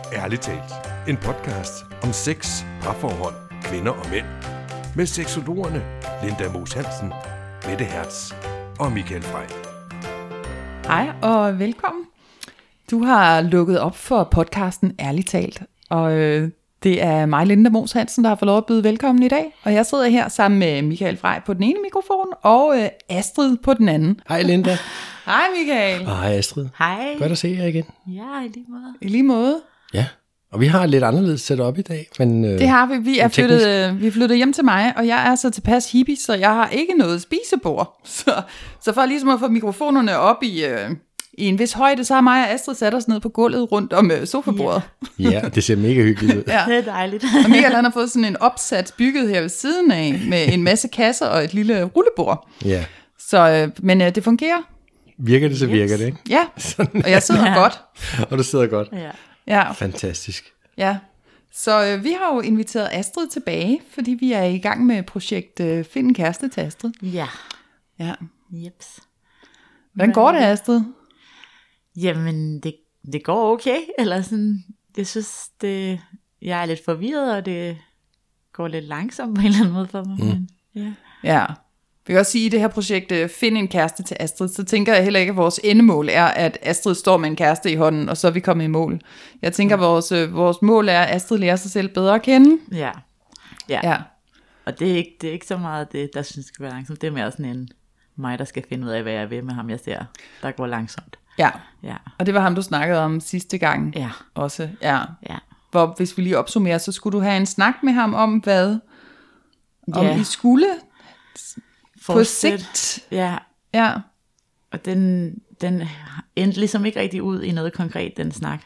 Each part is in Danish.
Ærligt talt. En podcast om sex, parforhold, kvinder og mænd. Med seksologerne Linda Moos Hansen, Mette Hertz og Michael Frey. Hej og velkommen. Du har lukket op for podcasten Ærligt talt. Og det er mig, Linda Moos Hansen, der har fået lov at byde velkommen i dag. Og jeg sidder her sammen med Michael Frey på den ene mikrofon og Astrid på den anden. Hej Linda. Hej Michael. Og hej Astrid. Hej. Godt at se jer igen. Ja, i lige måde. I lige måde. Ja, og vi har et lidt anderledes setup i dag. Men, det har vi. Vi er flyttet hjem til mig, og jeg er så tilpas hippie, så jeg har ikke noget spisebord. Så for ligesom at få mikrofonerne op i en vis højde, så har mig og Astrid sat os ned på gulvet rundt om sofabordet. Ja, det ser mega hyggeligt ud. Ja. Det er dejligt. Og Michael han har fået sådan en opsats bygget her ved siden af, med en masse kasser og et lille rullebord. Ja. Så, men det fungerer. Virker det, så virker det, ikke? Ja, og jeg sidder godt. Og du sidder godt. Ja. Fantastisk. Ja, så vi har jo inviteret Astrid tilbage, fordi vi er i gang med projekt Find en kæreste til Astrid. Ja. Ja. Jeps. Hvordan går det, Astrid? Jamen, det går okay. Eller sådan, jeg synes, jeg er lidt forvirret, og det går lidt langsomt på en eller anden måde for mig. Men, ja. Ja. Vi kan også sige, at i det her projekt Find en kæreste til Astrid, så tænker jeg heller ikke, at vores endemål er, at Astrid står med en kæreste i hånden, og så er vi kommet i mål. Jeg tænker, at vores mål er, at Astrid lærer sig selv bedre at kende. Ja. Og det er ikke så meget det, der synes skal være langsomt. Det er mere sådan en mig, der skal finde ud af, hvad jeg vil med ham, jeg ser, der går langsomt. Ja. Ja. Og det var ham, du snakkede om sidste gang. Ja. Også. Ja. Ja. Hvor, hvis vi lige opsummerer, så skulle du have en snak med ham om, hvad? Om I skulle på sigt. Ja. Ja. Og den endte ligesom ikke rigtig ud i noget konkret, den snak.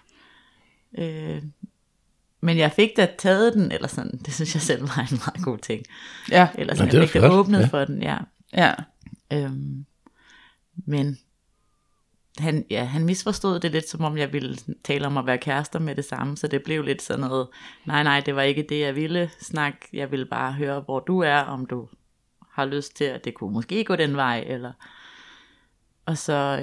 Men jeg fik da taget den, eller sådan, det synes jeg selv var en meget god ting. Ja. Eller sådan, jeg fik da åbnet for den, ja. Ja. Men han misforstod det lidt, som om jeg ville tale om at være kærester med det samme, så det blev lidt sådan noget, nej, det var ikke det, jeg ville snakke, jeg ville bare høre, hvor du er, om du har lyst til, at det kunne måske gå den vej, eller... Og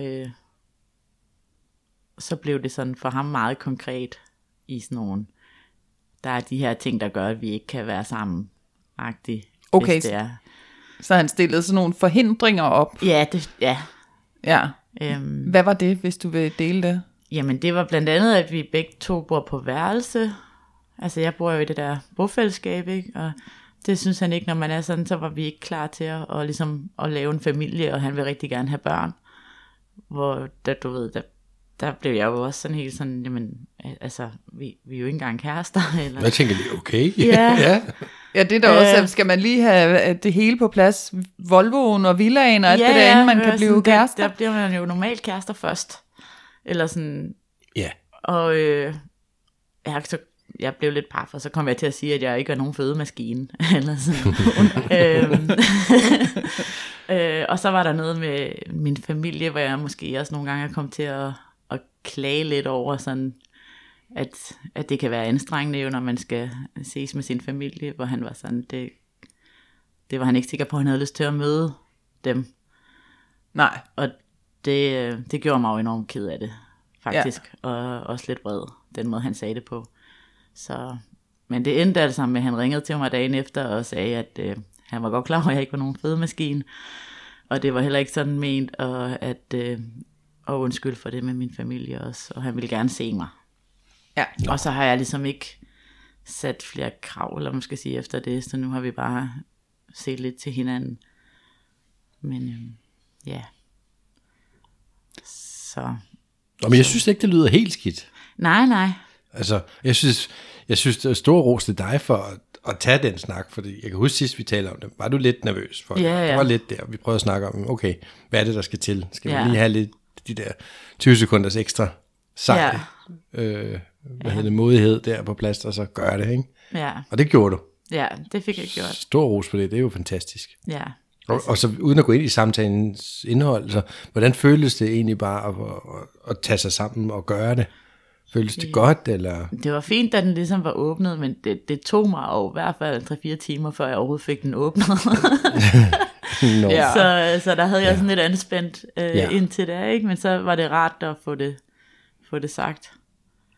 så blev det sådan for ham meget konkret i sådan nogle, der er de her ting, der gør, at vi ikke kan være sammen-agtigt, okay, hvis det er. Så han stillede sådan nogle forhindringer op. Ja. Hvad var det, hvis du vil dele det? Jamen det var blandt andet, at vi begge to bor på værelse. Altså jeg bor jo i det der bofællesskab, ikke? Og det synes han ikke, når man er sådan, så var vi ikke klar til at lave en familie, og han vil rigtig gerne have børn. Hvor der blev jeg jo også sådan helt sådan, jamen, altså, vi er jo ikke engang kærester. Eller... Jeg tænker lige, okay. Ja. Ja, det er da også, skal man lige have det hele på plads, Volvoen og villaen og alt det der, inden man kan blive kærester? Der bliver man jo normalt kærester først. Eller sådan. Ja. Og jeg blev lidt paf, og så kom jeg til at sige, at jeg ikke er nogen fødemaskine. Eller sådan. Og så var der noget med min familie, hvor jeg måske også nogle gange er kommet til at klage lidt over sådan, at det kan være anstrengende jo, når man skal ses med sin familie, hvor han var sådan, det var han ikke sikker på, at han havde lyst til at møde dem. Nej. Og det gjorde mig jo enormt ked af det, faktisk, og også lidt vred, den måde han sagde det på. Men det endte altså med, at han ringede til mig dagen efter og sagde, at han var godt klar over, at jeg ikke var nogen fødemaskine, og det var heller ikke sådan ment, og undskyld for det med min familie også, og han ville gerne se mig. Ja. Og så har jeg ligesom ikke sat flere krav, eller man skal sige efter det, så nu har vi bare set lidt til hinanden. Men ja. Så. Men jeg synes ikke, det lyder helt skidt. Nej. Altså, jeg synes, det er stor ros til dig for at tage den snak, fordi jeg kan huske sidst, vi talte om det, var du lidt nervøs for det? Ja. Der var lidt der, vi prøvede at snakke om, okay, hvad er det, der skal til? Skal vi lige have lidt de der 20 sekunders ekstra sejt, modighed der på plads, og så gør det, ikke? Ja. Og det gjorde du. Ja, det fik jeg gjort. Stor ros for det er jo fantastisk. Ja. Og så uden at gå ind i samtalens indhold, så hvordan føles det egentlig bare at tage sig sammen og gøre det? Føles det godt, eller? Det var fint, da den ligesom var åbnet, men det tog mig jo i hvert fald 3-4 timer, før jeg overhovedet fik den åbnet. No. Så der havde jeg sådan lidt anspændt indtil det, ikke? Men så var det rart at få det sagt.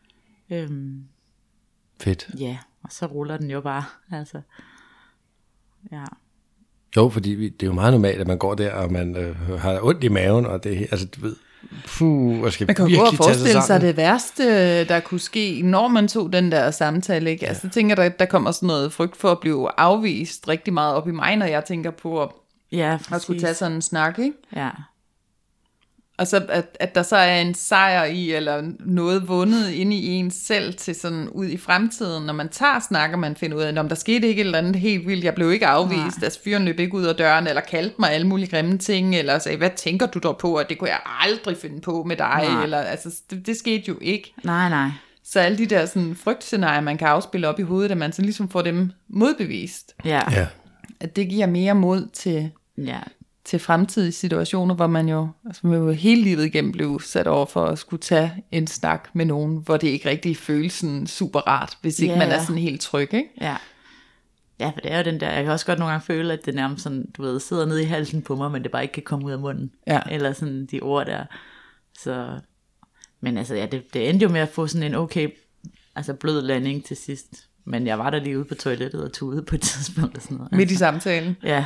Fedt. Ja, og så ruller den jo bare, altså. Ja. Jo, fordi det er jo meget normalt, at man går der, og man har ondt i maven, og det, altså du ved, og skal man kan jo virkelig godt forestille tage sig det værste, der kunne ske, når man tog den der samtale, ikke? Altså, jeg tænker, der kommer sådan noget frygt for at blive afvist rigtig meget op i mig, når jeg tænker på at skulle tage sådan en snak, ikke? Ja. Og så at der så er en sejr i, eller noget vundet inde i en selv til sådan ud i fremtiden, når man tager snakker, man finder ud af, om der skete ikke et eller andet helt vildt, jeg blev ikke afvist, altså fyren løb ikke ud af døren, eller kaldte mig alle mulige grimme ting, eller sagde, hvad tænker du dog på, og det kunne jeg aldrig finde på med dig, eller altså, det skete jo ikke. Nej. Så alle de der sådan frygtscenarier, man kan afspille op i hovedet, at man så ligesom får dem modbevist. Ja. At det giver mere mod til fremtidige situationer, hvor man jo hele livet igennem blev sat over for at skulle tage en snak med nogen, hvor det ikke rigtig føles sådan super rart, hvis ikke man er sådan helt tryg, ikke? Ja. Ja, for det er jo den der, jeg kan også godt nogle gange føle, at det nærmest sådan, du ved, sidder nede i halsen på mig, men det bare ikke kan komme ud af munden. Ja. Eller sådan de ord der. Så, men altså, ja, det endte jo med at få sådan en okay, altså blød landing til sidst. Men jeg var der lige ude på toilettet og tudede på et tidspunkt og sådan noget. Midt i samtalen? Ja.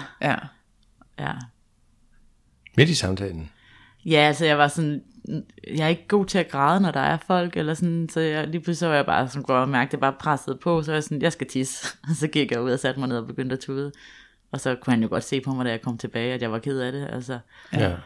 Midt i samtalen? Ja, altså jeg var sådan, jeg er ikke god til at græde, når der er folk, eller sådan, så lige pludselig så var jeg bare sådan, godt og mærke, det bare presset på, så var jeg sådan, jeg skal tisse. Og så gik jeg ud og satte mig ned og begyndte at tude. Og så kunne han jo godt se på mig, da jeg kom tilbage, at jeg var ked af det, altså. Ja.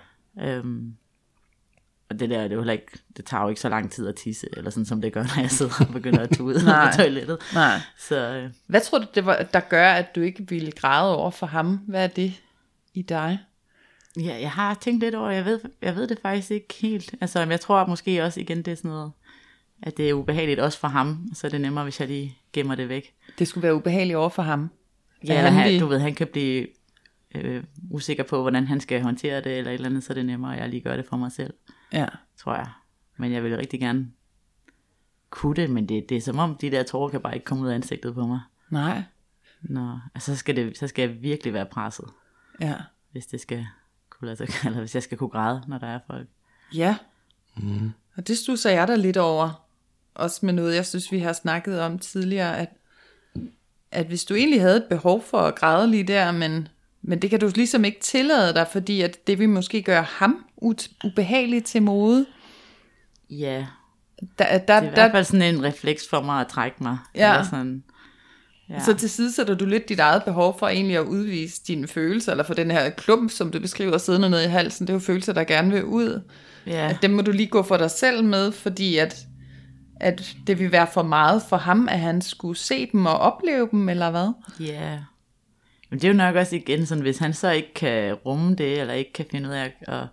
Og det der, det er jo heller ikke, det tager jo ikke så lang tid at tisse, eller sådan som det gør, når jeg sidder og begynder at tude på toilettet. Nej. Så, Hvad tror du, det var, der gør, at du ikke ville græde over for ham? Hvad er det i dig? ja, jeg har tænkt lidt over, jeg ved det faktisk ikke helt. Altså, jeg tror måske også igen, det er sådan noget, at det er ubehageligt også for ham, så er det nemmere, hvis jeg lige gemmer det væk. Det skulle være ubehageligt over for ham? Ja, eller du ved, han kan blive usikker på, hvordan han skal håndtere det, eller et eller andet, så er det nemmere, at jeg lige gør det for mig selv. Ja. Tror jeg. Men jeg vil rigtig gerne kunne det, men det er som om, de der tårer kan bare ikke komme ud af ansigtet på mig. Nej. Nå, altså, så skal jeg virkelig være presset. Ja. Hvis det skal kunne lade sig, eller hvis jeg skal kunne græde, når der er folk. Ja. Og det stusser jeg da lidt over. Også med noget, jeg synes, vi har snakket om tidligere, at hvis du egentlig havde et behov for at græde lige der, men det kan du ligesom ikke tillade dig, fordi at det vil måske gøre ham ubehageligt til mode. Ja, det er i hvert fald sådan en refleks for mig at trække mig. Ja. Eller sådan, ja. Så til side sætter du lidt dit eget behov for egentlig at udvise dine følelser, eller for den her klump, som du beskriver siddende nede i halsen, det er jo følelser, der gerne vil ud. Ja. At dem må du lige gå for dig selv med, fordi at det vil være for meget for ham, at han skulle se dem og opleve dem, eller hvad? Ja, men det er jo nok også igen sådan, hvis han så ikke kan rumme det, eller ikke kan finde ud af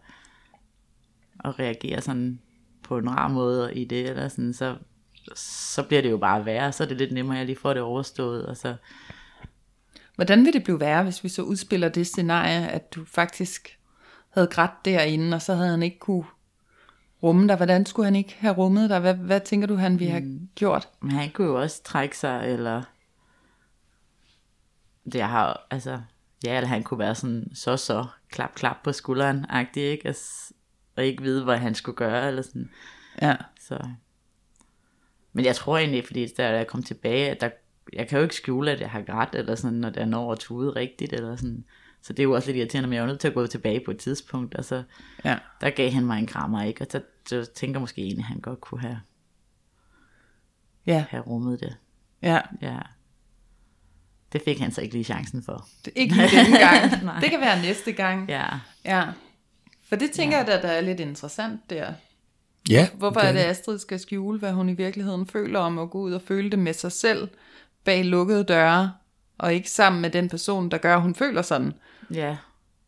at reagere sådan på en rar måde i det, eller sådan, så bliver det jo bare værre, så er det lidt nemmere, at jeg lige får det overstået, og så... Hvordan vil det blive værre, hvis vi så udspiller det scenarie, at du faktisk havde grædt derinde, og så havde han ikke kunne rumme dig? Hvordan skulle han ikke have rummet dig? Hvad tænker du, han ville have gjort? Men han kunne jo også trække sig, eller... Det har altså... Ja, eller han kunne være sådan, så, klap på skulderen-agtig, ikke? Og ikke vide, hvad han skulle gøre, eller sådan. Ja. Så... Men jeg tror egentlig, fordi da jeg kom tilbage, at jeg kan jo ikke skjule, at jeg har grædt, eller sådan, når jeg når at tude rigtigt, eller sådan. Så det er jo også lidt irriterende, men jeg var nødt til at gå tilbage på et tidspunkt, og så der gav han mig en krammer, ikke? Og så tænker måske egentlig, at han godt kunne have rummet det. Ja. Det fik han så ikke lige chancen for. Ikke lige denne gang. Det kan være næste gang. Ja. For det tænker jeg, der er lidt interessant der. Ja. Hvorfor er det, Astrid skal skjule, hvad hun i virkeligheden føler om at gå ud og føle det med sig selv bag lukkede døre, og ikke sammen med den person, der gør, at hun føler sådan. Ja.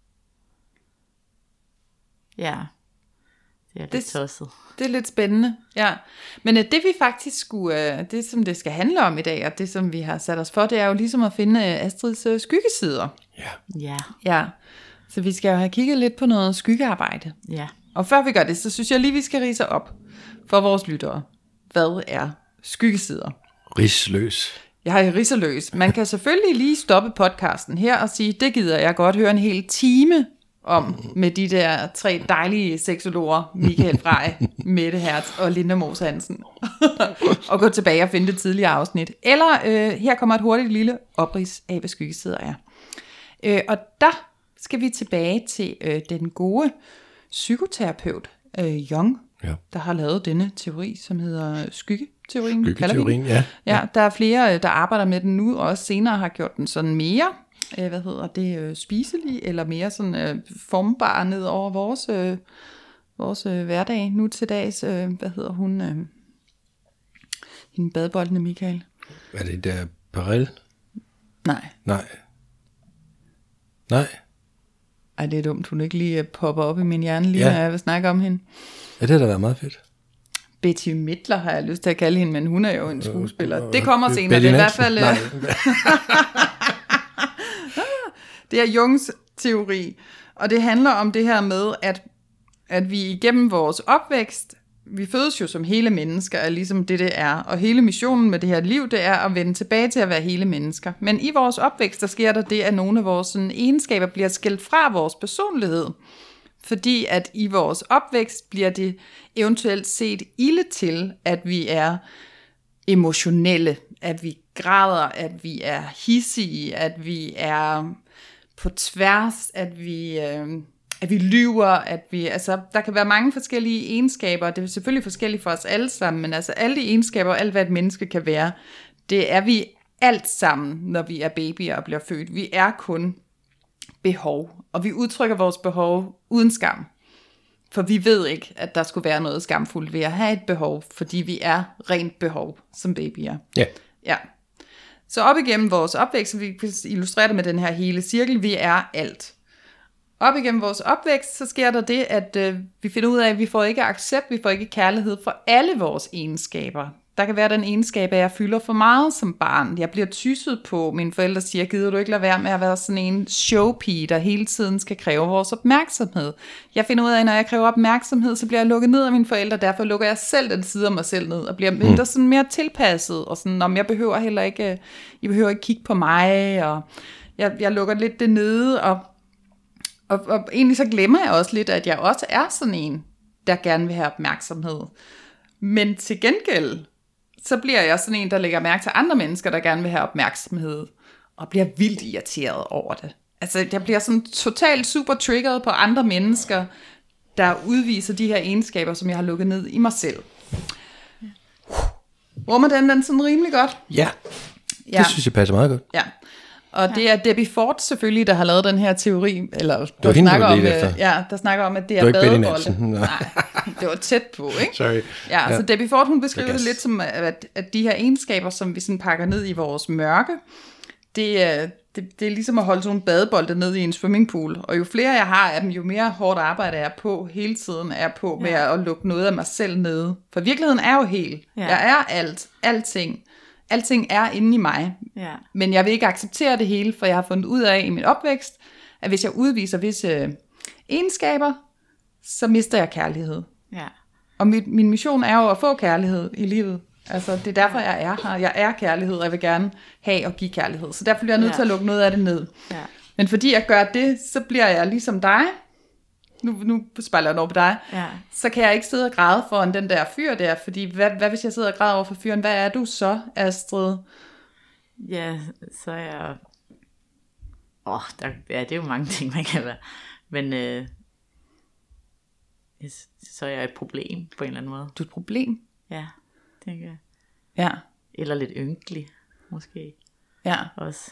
Ja. Det er lidt tosset. Det er lidt spændende, ja. Men det vi faktisk skulle, det som det skal handle om i dag, og det som vi har sat os for, det er jo ligesom at finde Astrids skyggesider. Ja. Så vi skal jo have kigget lidt på noget skyggearbejde. Ja. Og før vi gør det, så synes jeg lige, vi skal ridse op for vores lyttere. Hvad er skyggesider? Ridsløs. Jeg er ridseløs. Man kan selvfølgelig lige stoppe podcasten her og sige, det gider jeg godt høre en hel time om med de der 3 dejlige seksologer, Michael Frey, Mette Hertz og Linda Moos Hansen, og gå tilbage og finde det tidligere afsnit. Eller her kommer et hurtigt lille oprids af, hvad skyggesider er. Og der skal vi tilbage til den gode psykoterapeut Jung, der har lavet denne teori, som hedder skyggeteorien. Skyggeteorien, ja. Ja, der er flere, der arbejder med den nu, og også senere har gjort den sådan mere, spiselig, eller mere sådan formbar ned over vores hverdag. Nu til dags, hende badeboldende Michael. Er det der Perel? Nej. Ej, det er dumt, hun ikke lige popper op i min hjerne, lige når jeg vil snakke om hende. Ja, det har da været meget fedt. Betty Midler har jeg lyst til at kalde hende, men hun er jo en skuespiller. Det kommer senere, det er i hvert fald... Det er Jungs teori, og det handler om det her med, at vi igennem vores opvækst, vi fødes jo som hele mennesker, er ligesom det er, og hele missionen med det her liv, det er at vende tilbage til at være hele mennesker. Men i vores opvækst, der sker der det, at nogle af vores sådan, egenskaber bliver skilt fra vores personlighed, fordi at i vores opvækst bliver det eventuelt set ilde til, at vi er emotionelle, at vi græder, at vi er hidsige, at vi er på tværs, at vi lyver, der kan være mange forskellige egenskaber, det er selvfølgelig forskelligt for os alle sammen, men altså alle de egenskaber, alt hvad et menneske kan være, det er vi alt sammen, når vi er babyer og bliver født. Vi er kun behov, og vi udtrykker vores behov uden skam. For vi ved ikke, at der skulle være noget skamfuldt ved at have et behov, fordi vi er rent behov som babyer. Ja. Så op igennem vores opvækst, så vi kan illustrere det med den her hele cirkel, vi er alt. Op igennem vores opvækst, så sker der det, at vi finder ud af, at vi får ikke accept, vi får ikke kærlighed for alle vores egenskaber. Der kan være den egenskab, at jeg fylder for meget som barn. Jeg bliver tysset på. Mine forældre siger, gider du ikke lade være med at være sådan en showpige, der hele tiden skal kræve vores opmærksomhed. Jeg finder ud af, at når jeg kræver opmærksomhed, så bliver jeg lukket ned af mine forældre. Derfor lukker jeg selv den side af mig selv ned, og bliver mindre sådan mere tilpasset. Og sådan, om jeg behøver heller ikke, I behøver ikke kigge på mig, og jeg lukker lidt det nede, og egentlig så glemmer jeg også lidt, at jeg også er sådan en, der gerne vil have opmærksomhed. Men til gengæld, så bliver jeg sådan en, der lægger mærke til andre mennesker, der gerne vil have opmærksomhed, og bliver vildt irriteret over det. Altså, jeg bliver sådan totalt super triggeret på andre mennesker, der udviser de her egenskaber, som jeg har lukket ned i mig selv. Rummer den sådan rimelig godt? Ja, det synes jeg passer meget godt. Ja. Og det er Debbie Ford selvfølgelig, der har lavet den her teori, eller der snakker om, at det er badebolde. Nej, det var tæt på, ikke? Sorry. Ja, så Debbie Ford, hun beskriver det lidt som, at de her egenskaber, som vi sådan pakker ned i vores mørke, det er ligesom at holde sådan nogle badebolde ned i en swimmingpool. Og jo flere jeg har af dem, jo mere hårdt arbejde er på hele tiden, er på med at lukke noget af mig selv nede. For virkeligheden er jo helt. Jeg er alting. Alting er inde i mig, men jeg vil ikke acceptere det hele, for jeg har fundet ud af i min opvækst, at hvis jeg udviser visse egenskaber, så mister jeg kærlighed. Ja. Og min mission er jo at få kærlighed i livet. Altså, det er derfor, jeg er her. Jeg er kærlighed, og jeg vil gerne have og give kærlighed. Så derfor bliver jeg nødt til at lukke noget af det ned. Ja. Men fordi jeg gør det, så bliver jeg ligesom dig. Nu spejler jeg over på dig. Ja. Så kan jeg ikke sidde og græde foran den der fyr der. Fordi hvad hvis jeg sidder og græder over for fyren? Hvad er du så, Astrid? Ja, så er jeg... det er jo mange ting, man kan være. Men så er jeg et problem på en eller anden måde. Du er et problem? Ja, tænker jeg. Ja. Eller lidt ynkelig, måske. Ja. Også.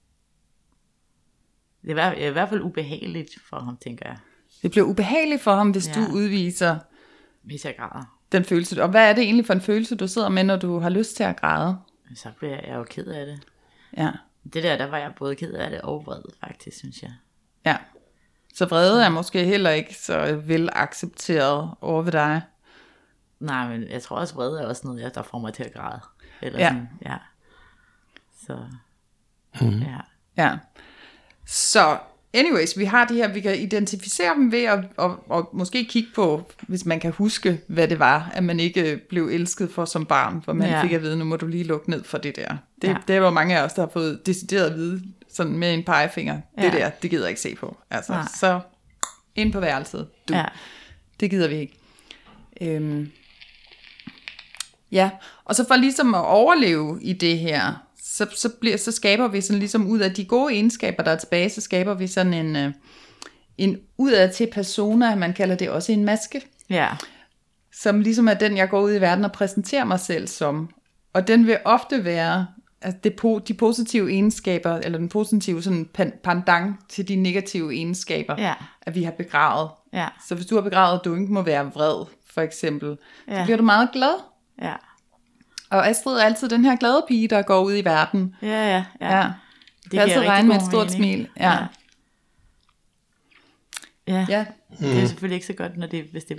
Det er i hvert fald ubehageligt for ham, tænker jeg. Det bliver ubehageligt for ham, hvis du udviser... Hvis jeg græder. Den følelse. Og hvad er det egentlig for en følelse, du sidder med, når du har lyst til at græde? Så bliver jeg jo ked af det. Ja. Det der var jeg både ked af det og vred, faktisk, synes jeg. Ja. Så vrede er måske heller ikke så vel accepteret over ved dig. Nej, men jeg tror også, vrede er også noget, der får mig til at græde. Eller sådan, Så, Ja. Så, anyways, vi har de her, vi kan identificere dem ved at måske kigge på, hvis man kan huske, hvad det var, at man ikke blev elsket for som barn, hvor man fik at vide, nu må du lige lukke ned for det der. Det var mange af os, der har fået decideret at vide, sådan med en pegefinger, det der, det gider jeg ikke se på. Altså, så ind på værelset. Ja. Det gider vi ikke. Ja, og så for ligesom at overleve i det her, så skaber vi sådan ligesom ud af de gode egenskaber, der er tilbage, så skaber vi sådan en udad til persona, man kalder det også en maske, Ja. som ligesom er den, jeg går ud i verden og præsenterer mig selv som. Og den vil ofte være de positive egenskaber, eller den positive sådan pendant til de negative egenskaber, at vi har begravet. Ja. Så hvis du har begravet, at du ikke må være vred, for eksempel, så Ja. bliver du meget glad. Ja. Og Astrid er altid den her glade pige, der går ud i verden. Ja. Det kan altid regne med et stort smil. Ja. Det er selvfølgelig ikke så godt, hvis der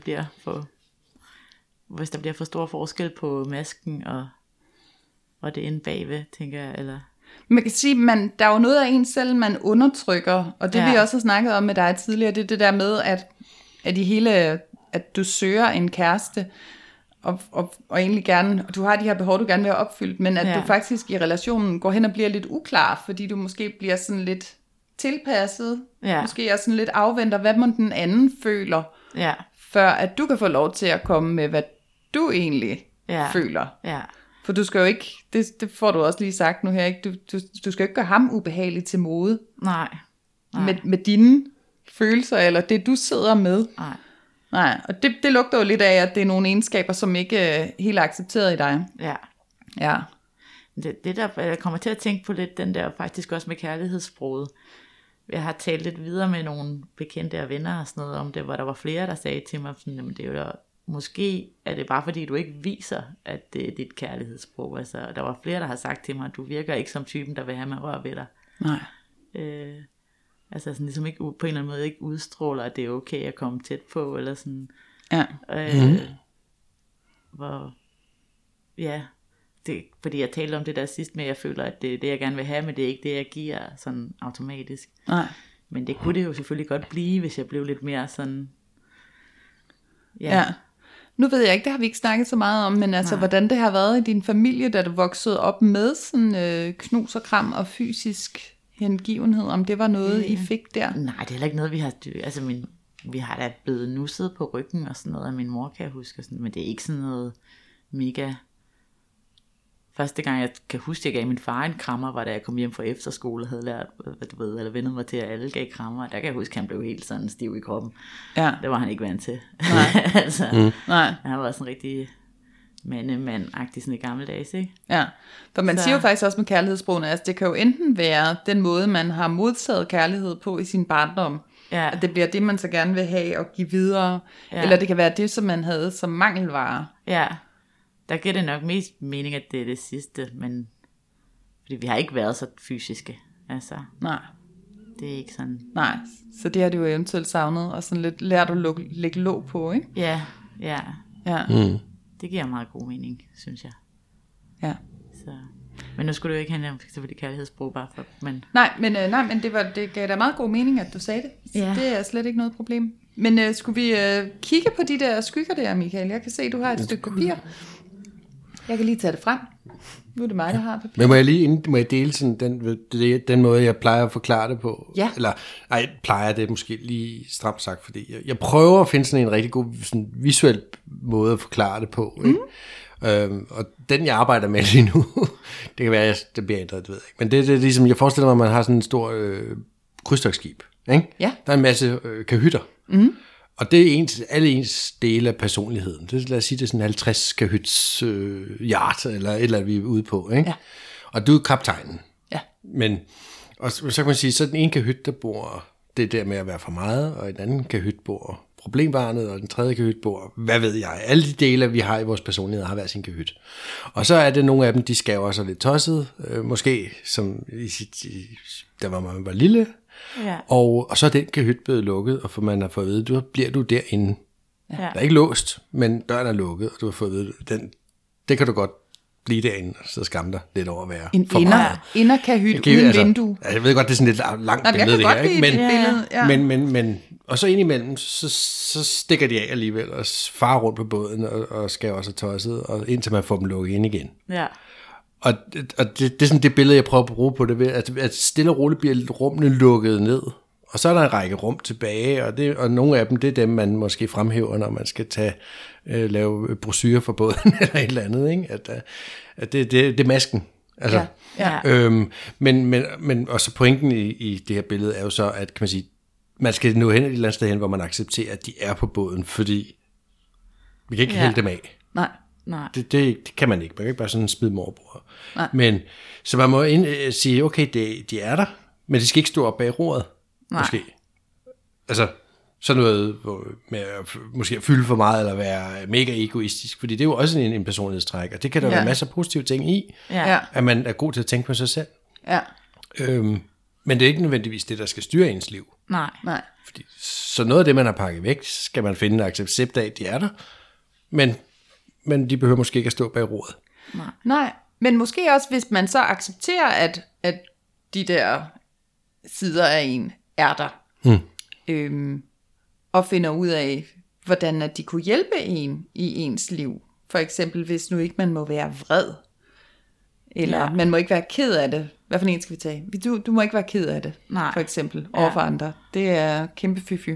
bliver for stor forskel på masken og det inde bagved, tænker jeg, eller... Man kan sige, der er jo noget af en selv, man undertrykker, og det vi også har snakket om med dig tidligere, det er det der med, at du søger en kæreste, og egentlig gerne, du har de her behov, du gerne vil have opfyldt, men at du faktisk i relationen går hen og bliver lidt uklar, fordi du måske bliver sådan lidt tilpasset, måske også sådan lidt afventer, hvad man den anden føler, før at du kan få lov til at komme med, hvad du egentlig føler. Ja. For du skal jo ikke, det får du også lige sagt nu her, ikke? Du skal jo ikke gøre ham ubehagelig til mode. Nej. Med dine følelser, eller det du sidder med. Nej, og det lugter jo lidt af, at det er nogle egenskaber, som ikke er helt accepteret i dig. Ja. Det der, jeg kommer til at tænke på lidt, den der faktisk også med kærlighedssproget. Jeg har talt lidt videre med nogle bekendte og venner og sådan noget om det, hvor der var flere, der sagde til mig, sådan, jamen, det er jo der, måske er det bare fordi, du ikke viser, at det er dit kærlighedssprog. Altså, der var flere, der har sagt til mig, at du virker ikke som typen, der vil have med rør ved dig. Nej. Altså sådan ligesom ikke, på en eller anden måde ikke udstråler, at det er okay at komme tæt på, eller sådan. Hvor, fordi jeg talte om det der sidst med, at jeg føler, at det er det, jeg gerne vil have, men det er ikke det, jeg giver sådan automatisk. Nej. Men det kunne det jo selvfølgelig godt blive, hvis jeg blev lidt mere sådan... Ja. Nu ved jeg ikke, det har vi ikke snakket så meget om, men altså, hvordan det har været i din familie, da du voksede op med sådan knus og kram og fysisk hengivenhed, om det var noget, I fik der? Nej, det er heller ikke noget, vi har... Altså, vi har da blevet nusset på ryggen og sådan noget af min mor, kan jeg huske, sådan, men det er ikke sådan noget mega... Første gang, jeg kan huske, at jeg gav min far en krammer, var da jeg kom hjem fra efterskole og havde lært, eller vendet mig til, at alle gav krammer. Der kan jeg huske, at han blev helt sådan stiv i kroppen. Ja. Det var han ikke vant til. Nej. Altså, Nej. Han var sådan rigtig mand-agtig sådan i gamle dage, ikke? Ja, for man siger jo faktisk også med kærlighedssprogene, altså det kan jo enten være den måde, man har modtaget kærlighed på i sin barndom, at det bliver det, man så gerne vil have og give videre, eller det kan være det, som man havde som mangelvare. Ja. Der giver det nok mest mening, at det er det sidste, men fordi vi har ikke været så fysiske, altså. Nej. Det er ikke sådan. Nej, så det har du jo eventuelt savnet, og sådan lidt lært at lægge låg på, ikke? Ja. Det giver meget god mening, synes jeg. Ja. Så. Men nu skulle du jo ikke handle om selvfølgelig kærlighedssprog bare for, men... Nej, men det gav da meget god mening, at du sagde det. Så det er slet ikke noget problem. Men skulle vi kigge på de der skygger der, Michael? Jeg kan se, du har et stykke papir. Jeg kan lige tage det frem. Nu er det mig, der har papir. Men må jeg dele sådan den måde, jeg plejer at forklare det på? Ja. Eller, plejer det måske lige stramt sagt, fordi jeg prøver at finde sådan en rigtig god sådan visuel måde at forklare det på. Ikke? Og den, jeg arbejder med lige nu, det kan være, at det bliver ændret, det ved jeg ikke. Men det er ligesom, jeg forestiller mig, at man har sådan en stor krydstogtskib. Ikke? Ja. Der er en masse kahytter. Og det er alle ens dele af personligheden. Det, lad os sige, det er sådan 50 kahyts yard, eller et eller andet, vi er ude på. Ikke? Ja. Og du er kaptajnen. Ja. Men, og så kan man sige, så den ene kahyt, der bor det der med at være for meget, og en anden kahyt bor problembarnet, og den tredje kahyt bor, hvad ved jeg, alle de dele, vi har i vores personlighed, har hver sin kahyt. Og så er det nogle af dem, de skaver sig lidt tosset, måske som der var man var lille. Ja. Og så er den kahyt blevet lukket, og for man har fået at vide, bliver du derinde. Ja. Der er ikke låst, men døren er lukket, og du har fået at vide, det kan du godt blive derinde, og så skamme dig lidt over at være en inderkahyt uden vindue. Jeg ved godt, det er sådan lidt langt billede det her, ikke? Men og så indimellem, så stikker de af alligevel, og farer rundt på båden, og skal også have tosset, og indtil man får dem lukket ind igen. Ja. Og det er sådan det billede, jeg prøver at bruge på det ved, at stille og roligt bliver rummene lukket ned, Og så er der en række rum tilbage, og nogle af dem, det er dem, man måske fremhæver, når man skal lave brochurer for båden eller et eller andet, ikke? At det er masken. Altså, men også pointen i det her billede er jo så, at kan man sige, man skal nå hen et eller andet sted hen, hvor man accepterer, at de er på båden, fordi vi kan ikke hælde dem af. Nej. Det kan man ikke. Man kan ikke bare sådan smide dem over bordet. Men så man må sige, okay, de er der, men de skal ikke stå op bag roret. Måske. Altså, sådan noget med måske at fylde for meget, eller være mega egoistisk, fordi det er jo også en personlighedstræk, og det kan der være masser af positive ting i, at man er god til at tænke på sig selv. Ja. Men det er ikke nødvendigvis det, der skal styre ens liv. Nej. Fordi, så noget af det, man har pakket væk, skal man finde og accept af, de er der, men de behøver måske ikke at stå bag roret. Nej, men måske også, hvis man så accepterer, at de der sider af en er der, og finder ud af, hvordan at de kunne hjælpe en i ens liv. For eksempel, hvis nu ikke man må være vred, eller man må ikke være ked af det. Hvad for en skal vi tage? Du må ikke være ked af det, for eksempel, overfor andre. Det er kæmpe fy.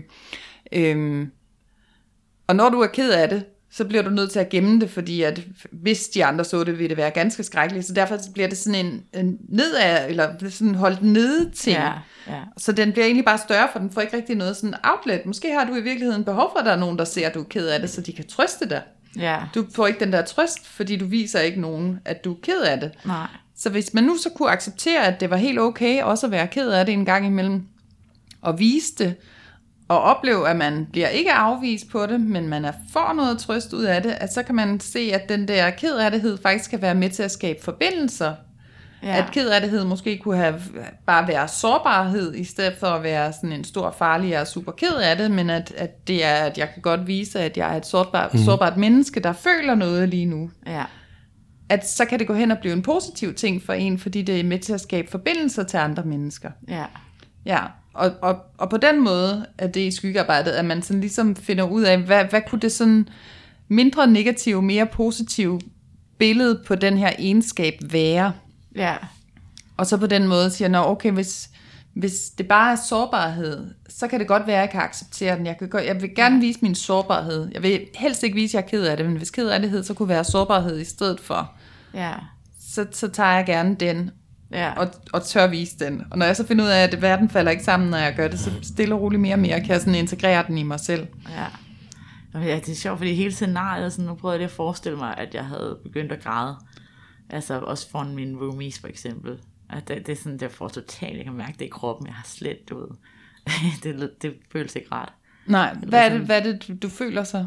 Og når du er ked af det, så bliver du nødt til at gemme det, fordi at hvis de andre så det, vil det være ganske skrækkeligt. Så derfor bliver det sådan en nedad, eller sådan holdt nede ting. Ja. Så den bliver egentlig bare større, for den får ikke rigtig noget sådan outlet. Måske har du i virkeligheden behov for, at der er nogen, der ser, at du er ked af det, så de kan trøste dig. Ja. Du får ikke den der trøst, fordi du viser ikke nogen, at du er ked af det. Nej. Så hvis man nu så kunne acceptere, at det var helt okay også at være ked af det en gang imellem, og vise det, og opleve, at man bliver ikke afvist på det, men man får noget trøst ud af det, at så kan man se, at den der kedattighed faktisk kan være med til at skabe forbindelser. Ja. At kedattighed måske kunne have bare være sårbarhed, i stedet for at være sådan en stor farlig, jeg er super ked af det, men at det er, at jeg kan godt vise, at jeg er et sårbart menneske, der føler noget lige nu. Ja. At så kan det gå hen og blive en positiv ting for en, fordi det er med til at skabe forbindelser til andre mennesker. Ja. Ja. Og på den måde er det i skyggearbejdet, at man sådan ligesom finder ud af, hvad kunne det sådan mindre negative, mere positive billede på den her egenskab være. Ja. Og så på den måde siger, okay, hvis det bare er sårbarhed, så kan det godt være, at jeg kan acceptere den. Jeg vil gerne vise min sårbarhed. Jeg vil helst ikke vise, at jeg er ked af det, men hvis kedattighed, så kunne være sårbarhed i stedet for. Ja. Så tager jeg gerne den. Ja. Og tør vise den. Og når jeg så finder ud af, at verden falder ikke sammen, når jeg gør det, så stille og roligt mere og mere, kan jeg sådan integrere den i mig selv. Ja, det er sjovt, fordi hele scenariet, sådan, nu prøvede jeg at forestille mig, at jeg havde begyndt at græde. Altså også foran mine roomies for eksempel. At det er sådan, jeg får totalt, jeg kan mærke det i kroppen, jeg har slet ud. det føles ikke rart. Nej, hvad er det, du føler så?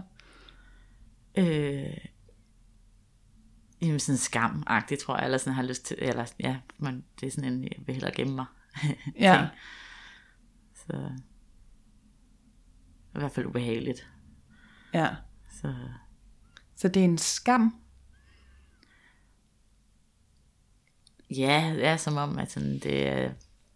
Jamen sådan skam-agtigt, tror jeg, eller sådan har lyst til, eller ja, men det er sådan en, jeg vil hellere gemme mig. Ja. Så i hvert fald ubehageligt. Ja. Så det er en skam? Ja, som om, at sådan, det er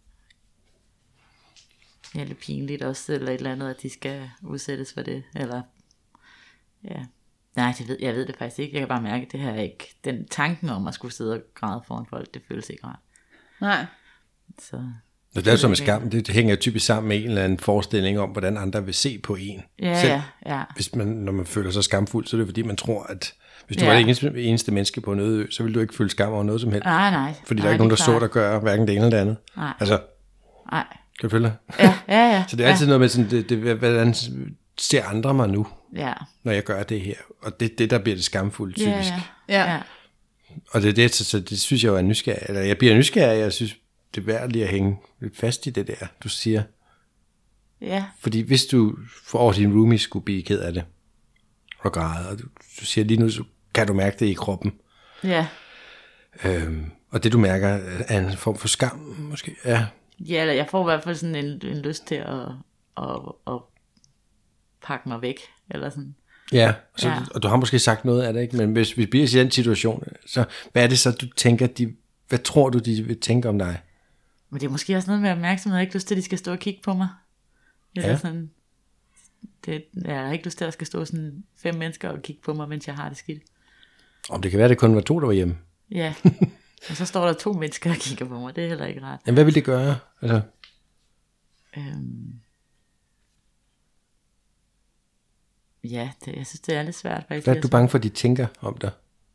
lidt pinligt også, eller et eller andet, at de skal udsættes for det, eller ja. Nej, jeg ved det faktisk ikke. Jeg kan bare mærke, at det her er ikke den tanken om at skulle sidde og græde foran folk, det føles ikke rart. Nej. Så det er som en skam, det hænger typisk sammen med en eller anden forestilling om, hvordan andre vil se på en. Ja. Hvis når man føler sig skamfuld, så er det fordi, man tror, at hvis du var det eneste menneske på en øde ø, så ville du ikke føle skam over noget som helst. Nej. Fordi der er ikke nogen, der så der gør hverken det ene eller det andet. Nej. Altså, nej. Kan du følge det? Ja. Så det er altid noget med sådan, hvordan ser andre mig nu, når jeg gør det her? Og det er det, der bliver det skamfuldt, typisk. Ja. Og det er det, så det synes jeg jo er nysgerrig. Eller jeg bliver nysgerrig, jeg synes, det er værd lige at hænge lidt fast i det der, du siger. Ja. Fordi hvis du for over din roomie skulle blive ked af det, og græde, og du siger lige nu, så kan du mærke det i kroppen. Ja. Og det du mærker er en form for skam, måske. Ja, eller jeg får i hvert fald sådan en lyst til at pakke mig væk, eller sådan. Ja, og du har måske sagt noget af det, ikke? Men hvis vi bliver i den situation, så hvad er det så, du tænker, hvad tror du, de vil tænke om dig? Men det er måske også noget med opmærksomhed. Jeg har ikke lyst til, at de skal stå og kigge på mig. Eller sådan, jeg har ikke lyst til, at der skal stå sådan 5 mennesker og kigge på mig, mens jeg har det skidt. Om det kan være, at det kun var 2, der var hjemme. Ja, og så står der 2 mennesker, der kigger på mig. Det er heller ikke rart. Jamen, hvad vil det gøre? Altså Ja, jeg synes, det er lidt svært faktisk. Hvad er du bange for, de tænker om dig?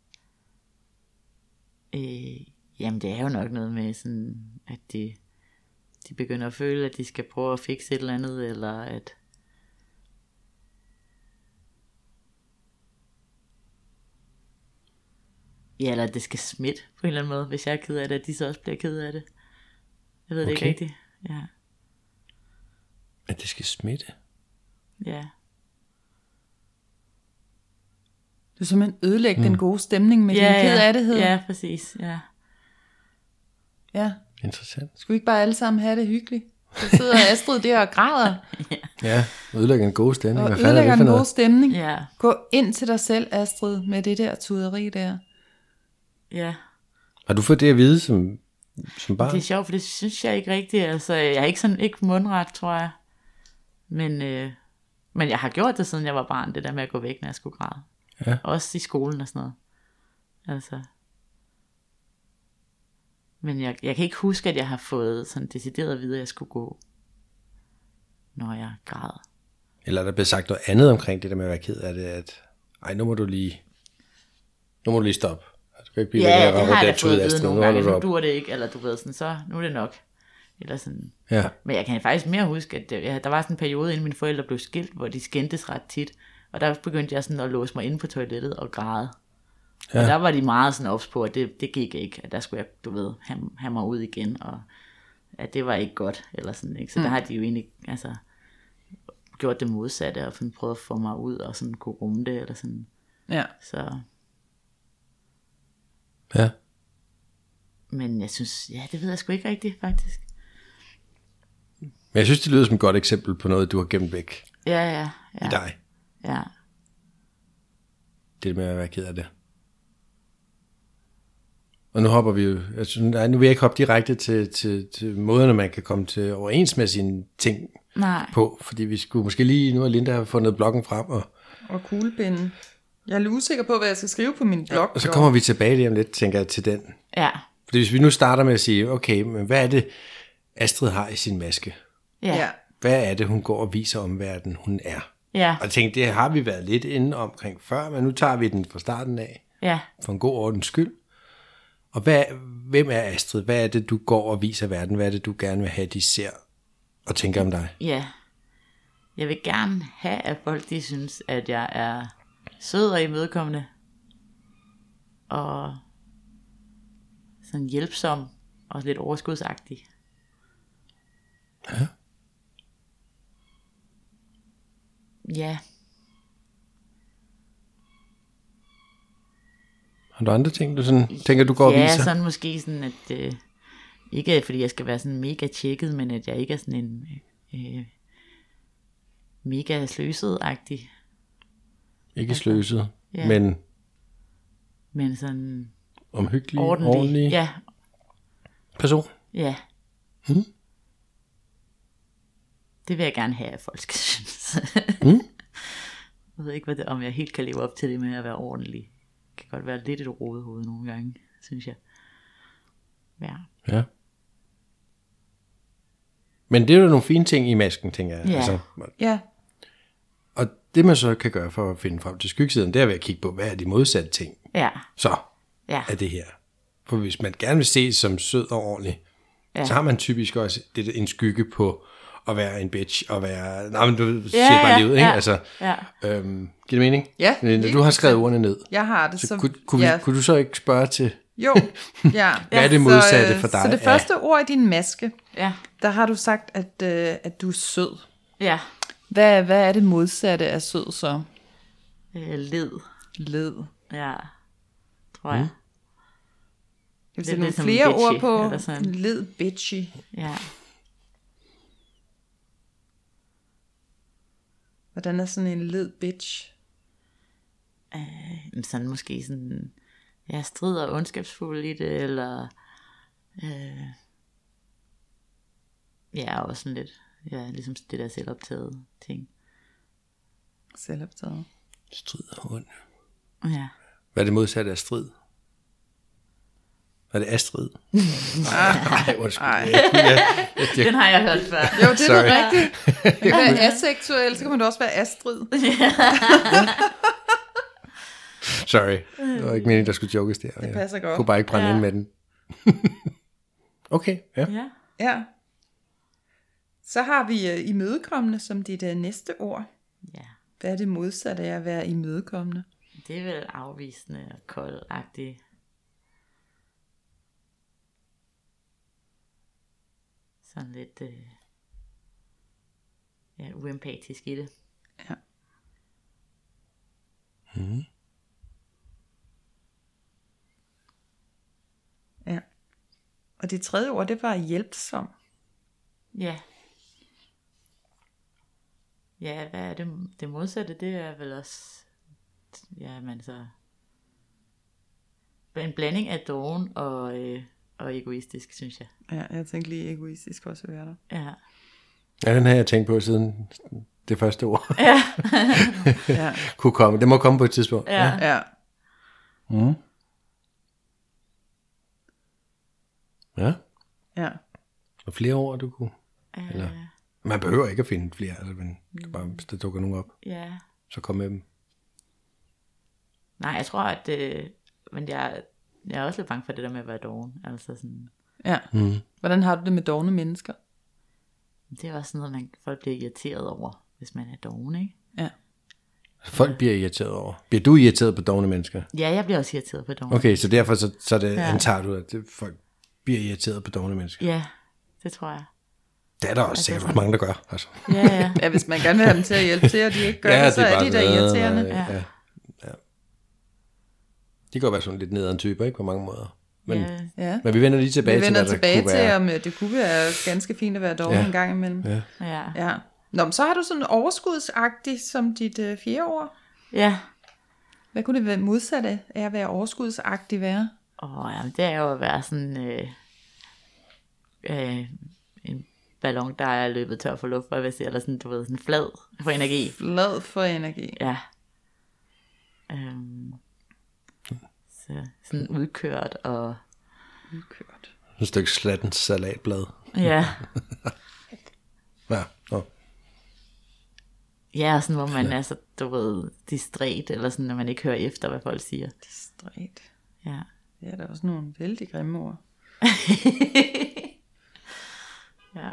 Jamen, det er jo nok noget med sådan, at de begynder at føle, at de skal prøve at fikse et eller andet, eller at... Ja, eller at det skal smitte på en eller anden måde, hvis jeg er ked af det, at de så også bliver ked af det. Jeg ved det ikke rigtigt. Ja. At det skal smitte? Ja. Du simpelthen ødelægge den gode stemning med din ked-af-det-hed. Ja, præcis. Ja. Ja. Interessant. Skulle vi ikke bare alle sammen have det hyggeligt? Så sidder Astrid der og græder. Ja, ødelægger en god stemning. Og Hvad fanden er ødelægger det for en god noget? stemning. Ja. Gå ind til dig selv, Astrid, med det der tuderi der. Ja. Har du fået det at vide som barn? Det er sjovt, for det synes jeg ikke rigtigt. Altså, jeg er ikke sådan, ikke mundret, tror jeg. Men jeg har gjort det, siden jeg var barn, det der med at gå væk, når jeg skulle græde. Ja. Også i skolen og sådan noget. Altså. Men jeg kan ikke huske, at jeg har fået sådan decideret at vide, at jeg skulle gå, når jeg græd. Eller er der blevet sagt noget andet omkring det der med at være ked af det, at ej, nu må du lige stoppe. Du kan ikke blive Ja, ved det med at har jeg da råbe fået at der vide tud, nogle nu gange, holder nu du op. dur det ikke, eller du ved sådan, så nu er det nok. Eller sådan. Ja. Men jeg kan faktisk mere huske, at der var sådan en periode, inden mine forældre blev skilt, hvor de skændtes ret tit. Og der begyndte jeg sådan at låse mig inde på toilettet og græde. Ja. Og der var de meget sådan ops på, at det gik ikke, at der skulle jeg, du ved, have mig ud igen, og at det var ikke godt, eller sådan, ikke? Så der har de jo egentlig, altså, gjort det modsatte, og prøvet at få mig ud, og sådan kunne rumme det, eller sådan. Ja. Så. Ja. Men jeg synes, ja, det ved jeg sgu ikke rigtigt, faktisk. Men jeg synes, det lyder som et godt eksempel på noget, du har gemt væk Ja. i dig. Ja. Det med at være ked af det. Og nu hopper vi jo, jeg synes, nu vil jeg ikke hoppe direkte til måderne, man kan komme til overens med sine ting på, fordi vi skulle måske lige, nu har Linda fundet bloggen frem, Og kuglepinden. Jeg er lidt usikker på, hvad jeg skal skrive på min blog. og så kommer vi tilbage lige om lidt, tænker jeg, til den. Ja. Fordi hvis vi nu starter med at sige, okay, men hvad er det, Astrid har i sin maske? Ja. Hvad er det, hun går og viser omverdenen, hun er? Ja. Og jeg tænkte, det har vi været lidt inde omkring før, men nu tager vi den fra starten af, Ja. for en god ordens skyld. Og hvem er Astrid? Hvad er det, du går og viser verden? Hvad er det, du gerne vil have, de ser og tænker om dig? Ja. Jeg vil gerne have, at folk de synes, at jeg er sød og imødekommende. Og sådan hjælpsom og lidt overskudsagtig. Ja. Ja. Har du andre ting, du sådan, tænker, du går og Ja, viser? sådan måske sådan, at ikke fordi jeg skal være sådan mega tjekket, men at jeg ikke er sådan en mega sløset-agtig. Ikke sløset, Ja. Men sådan omhyggelig, ordentlig. ordentlig Ja, person. ja. Mm. Det vil jeg gerne have, at folk skal synes. Jeg ved ikke, om jeg helt kan leve op til det med at være ordentlig. Det kan godt være lidt et rodehoved nogle gange, synes jeg. Ja. Ja. Men det er jo nogle fine ting i masken, tænker jeg. Ja. Ja. Og det man så kan gøre for at finde frem til skyggesiden, det er ved at kigge på, hvad er de modsatte ting. Ja. Så Ja. er det her. For hvis man gerne vil se som sød og ordentlig, så har man typisk også en skygge på at være en bitch, og være, nej, men du siger bare lige ud, ikke? Altså, giver det mening? Ja, Men lige du har skrevet ordene ned. Jeg har det. Så kunne du så ikke spørge til, Jo, ja. hvad er det modsatte for dig? Så det første ord i din maske, Ja. der har du sagt, at du er sød. Ja. Hvad er det modsatte af sød så? Led. Led. Ja. Tror jeg. Jeg vil Det er sætte nogle lidt som flere bitchy, ord på. eller sådan. Led, bitchy. Ja. Hvordan er sådan en led bitch? Sådan måske sådan, jeg strider og ondskabsfuld i det, eller ja, også sådan lidt, ja, ligesom det der selvoptaget ting. Selvoptaget. Strid og ond. Ja. Hvad er det modsatte af strid? Er det Astrid? Nej, undskyld. Den har jeg hørt før. Jo, det er da rigtigt. Man kan være aseksuel, så kan man da også være Astrid. Sorry. Det var ikke meningen, der skulle jokes der. Det passer godt. Jeg kunne bare ikke brænde ind med den. Okay, ja. Ja. Så har vi imødekommende som dit næste ord. Ja. Hvad er det modsatte af at være imødekommende? Det er vel afvisende og koldagtigt. Sådan lidt uempatisk i det. Ja. Ja. Og det tredje ord, det var hjælpsom. Ja. Ja, hvad er det modsatte? Det er vel også, ja, men så en blanding af doven og egoistisk, synes jeg. Ja, jeg tænkte lige egoistisk også at være der. Ja. Ja, den har jeg tænkt på siden det første ord. Ja. Kunne komme. Det må komme på et tidspunkt. Ja. Ja. Ja. Og flere ord, du kunne? Eller, man behøver ikke at finde flere, altså, men bare, hvis der dukker nogen op, så kom med dem. Nej, jeg tror, at men jeg er også lidt bange for det der med at være doven. Altså sådan. Ja. Hvordan har du det med dovne mennesker? Det er også sådan noget, folk bliver irriteret over, hvis man er doven, ikke? Ja. Folk bliver irriteret over. Bliver du irriteret på dovne mennesker? Ja, jeg bliver også irriteret på doven. Okay, så derfor så det, antager du, at folk bliver irriteret på dovne mennesker? Ja, det tror jeg. Det er der også sikkert mange, der gør. Altså. Ja, hvis man gerne vil have dem til at hjælpe til, og de ikke gør det, så er de der irriterende. Ja. De kan jo være sådan lidt nederen typer, ikke? På mange måder. Men vi vender lige tilbage til, hvad der kunne være. om det kunne være ganske fint at være doven en gang imellem. Ja. Nå, men så har du sådan overskudsagtigt som dit fjerde ord. Ja. Hvad kunne det være modsatte af at være overskudsagtig være? Jamen, det er jo at være sådan en ballon, der er løbet tør for luft, eller sådan, du ved, sådan flad for energi. Flad for energi. Ja. Så sådan udkørt og... Et stykke slattens salatblad. Ja. Ja. Ja, sådan hvor man er så, du ved, distræt, eller sådan, når man ikke hører efter, hvad folk siger. Distræt. Ja. Det er da også nogle vældig grimme ord. Ja.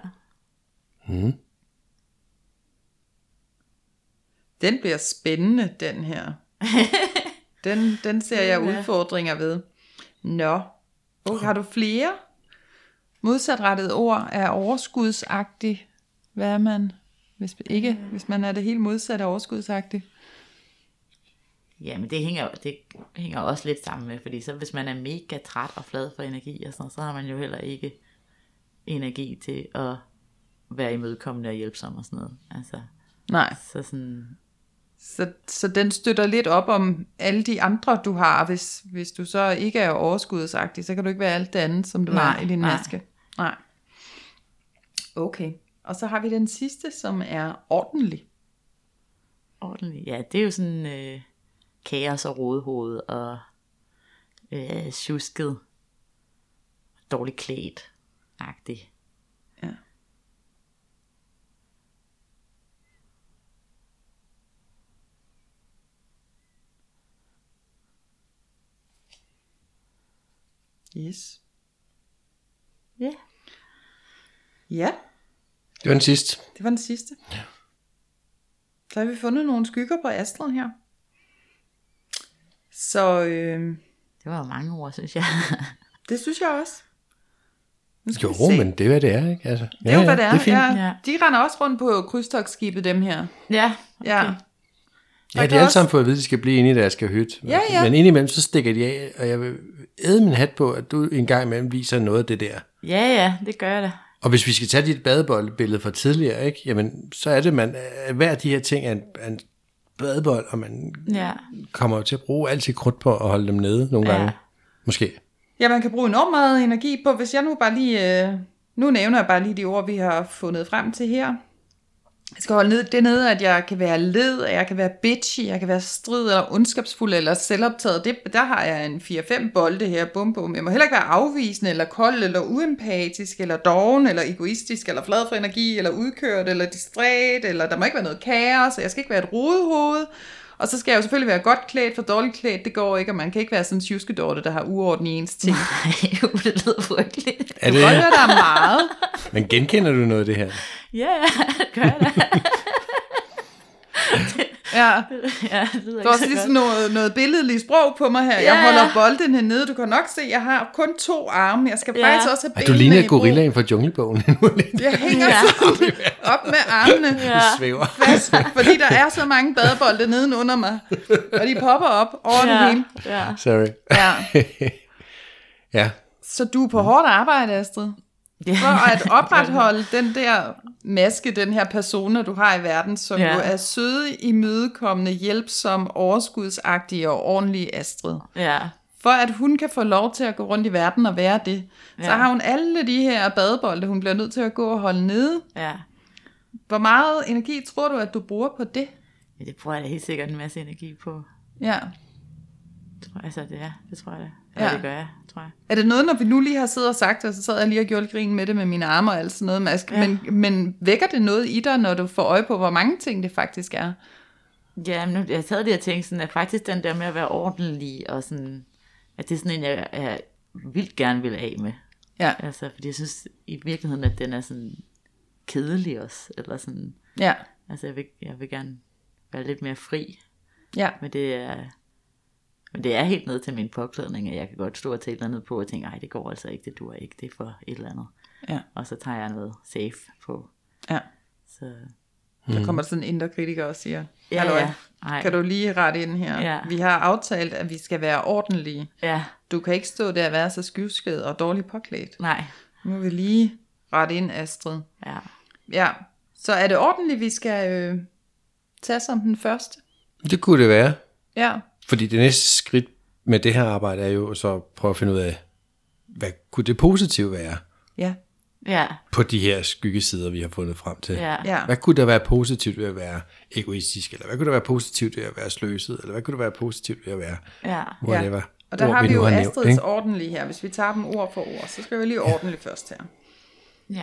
Den bliver spændende, den her. Den ser jeg udfordringer ved. Nå. Har du flere modsatrettede ord af overskudsagtig? Hvad er man, hvis man er det helt modsatte af overskudsagtig? Ja, men det hænger også lidt sammen med, fordi så hvis man er mega træt og flad for energi og sådan, så har man jo heller ikke energi til at være imødekommende og hjælpsom og sådan noget. Altså, nej. Så sådan... Så den støtter lidt op om alle de andre, du har. Hvis du så ikke er overskudsagtig, så kan du ikke være alt det andet, som du har i din maske. Nej. Okay. Og så har vi den sidste, som er ordentlig. Ordentlig, ja. Det er jo sådan kaos og rodehoved og tjusket, dårligt klædt-agtigt. Ja. Yes. Ja. Ja. Det var den sidste. Det var den sidste. Ja. Så har vi fundet nogle skygger på Astrid her. Så det var jo mange ord, synes jeg. Det synes jeg også. Jo, men det er hvad det er, ikke? Altså, det er jo hvad det er. Det er fint. Ja. De render også rundt på krydstogtskibet, dem her. Ja, okay. Ja. Ja, de har alle sammen fået at vide, at de skal blive inde i deres hytte. Ja. Men indimellem, så stikker de af, og jeg vil æde min hat på, at du en gang imellem viser noget af det der. Ja, det gør jeg da. Og hvis vi skal tage dit badeboldbillede fra tidligere, ikke? Jamen, så er det, man hver af de her ting er en badebold, og man kommer jo til at bruge alt sit krudt på at holde dem nede nogle gange. Måske. Ja, man kan bruge enormt meget energi på, hvis jeg nu bare lige... nu nævner jeg bare lige de ord, vi har fundet frem til her. Jeg skal holde det nede, at jeg kan være led, at jeg kan være bitchy, jeg kan være strid eller ondskabsfuld eller selvoptaget. Der har jeg en 4-5 bolde her, bum bum. Jeg må heller ikke være afvisende eller kold eller uempatisk eller doven eller egoistisk eller flad for energi eller udkørt eller distræt, eller der må ikke være noget kaos, og jeg skal ikke være et rodehoved. Og så skal jeg jo selvfølgelig være godt klædt, for dårligt klædt, det går ikke, og man kan ikke være sådan en sjuskedorte, der har uorden i ens ting. Nej, det lyder frygteligt. Er det? Der er meget. Men genkender du noget af det her? Ja, det gør jeg da. Ja, det lyder du har også lige sådan noget billedligt sprog på mig her. Jeg holder bolden hernede. Du kan nok se, jeg har kun 2 arme. Jeg skal faktisk også have benene. Du ligner gorillaen fra Junglebogen. Jeg hænger sådan op med armene. Du svæver. Fast, fordi der er så mange badebolde nedenunder mig. Og de popper op over det hele. Ja. Sorry. Ja. Ja. Så du er på hårdt arbejde, Astrid? For at opretholde den der maske, den her persona, du har i verden, som jo er søde, imødekommende, hjælpsom, overskudsagtig og ordentlig Astrid. Ja. For at hun kan få lov til at gå rundt i verden og være det, så har hun alle de her badebolde, hun bliver nødt til at gå og holde nede. Ja. Hvor meget energi tror du, at du bruger på det? Ja, det bruger jeg da helt sikkert en masse energi på. Ja. Altså, det tror jeg da. Ja, det gør jeg, tror jeg. Er det noget, når vi nu lige har siddet og sagt, og så sad jeg lige og gjorde grin med det med mine arme og alt sådan noget, Maske, men vækker det noget i dig, når du får øje på, hvor mange ting det faktisk er? Ja, men jeg sad lige og tænkte sådan, at faktisk den der med at være ordentlig, og sådan, at det er sådan en, jeg vildt gerne vil af med. Ja. Altså, fordi jeg synes i virkeligheden, at den er sådan kedelig også, eller sådan. Ja. Altså, jeg vil gerne være lidt mere fri. Ja. Men det er helt ned til min påklædning, at jeg kan godt stå og tage et eller andet på, og tænke, ej, det går altså ikke, det duer ikke, det er for et eller andet. Ja. Og så tager jeg noget safe på. Ja. Så. Der kommer sådan en indre kritiker og siger, kan du lige rette ind her? Ja. Vi har aftalt, at vi skal være ordentlige. Ja. Du kan ikke stå der og være så skyvsked og dårligt påklædt. Nej. Nu må vi lige rette ind, Astrid. Ja. Ja, så er det ordentligt, vi skal tage som den første? Det kunne det være. Ja. Fordi det næste skridt med det her arbejde er jo så at prøve at finde ud af, hvad kunne det positive være? Ja. Ja. På de her skyggesider, vi har fundet frem til. Ja. Hvad kunne der være positivt ved at være egoistisk? Eller hvad kunne der være positivt ved at være sløset? Eller hvad kunne der være positivt ved at være whatever? Ja. Og der har vi jo Astrids ordentlige her. Hvis vi tager dem ord for ord, så skal vi lige ordentligt først her. Ja.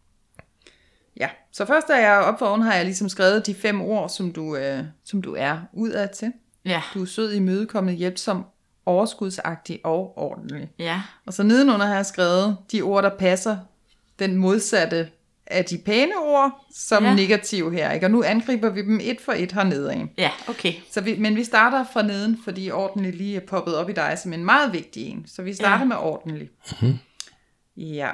Ja, så først da jeg op for oven, har jeg ligesom skrevet de 5 ord, som du er udad til. Ja. Du er sød, imødekommende, hjælpsom, overskudsagtig og ordentlig. Ja. Og så nedenunder har jeg skrevet de ord, der passer den modsatte af de pæne ord, som negative her. Ikke? Og nu angriber vi dem et for et hernede af. Ja, okay. Men vi starter fra neden, fordi ordentlig lige er poppet op i dig som en meget vigtig en. Så vi starter med ordentlig. Mm-hmm. Ja.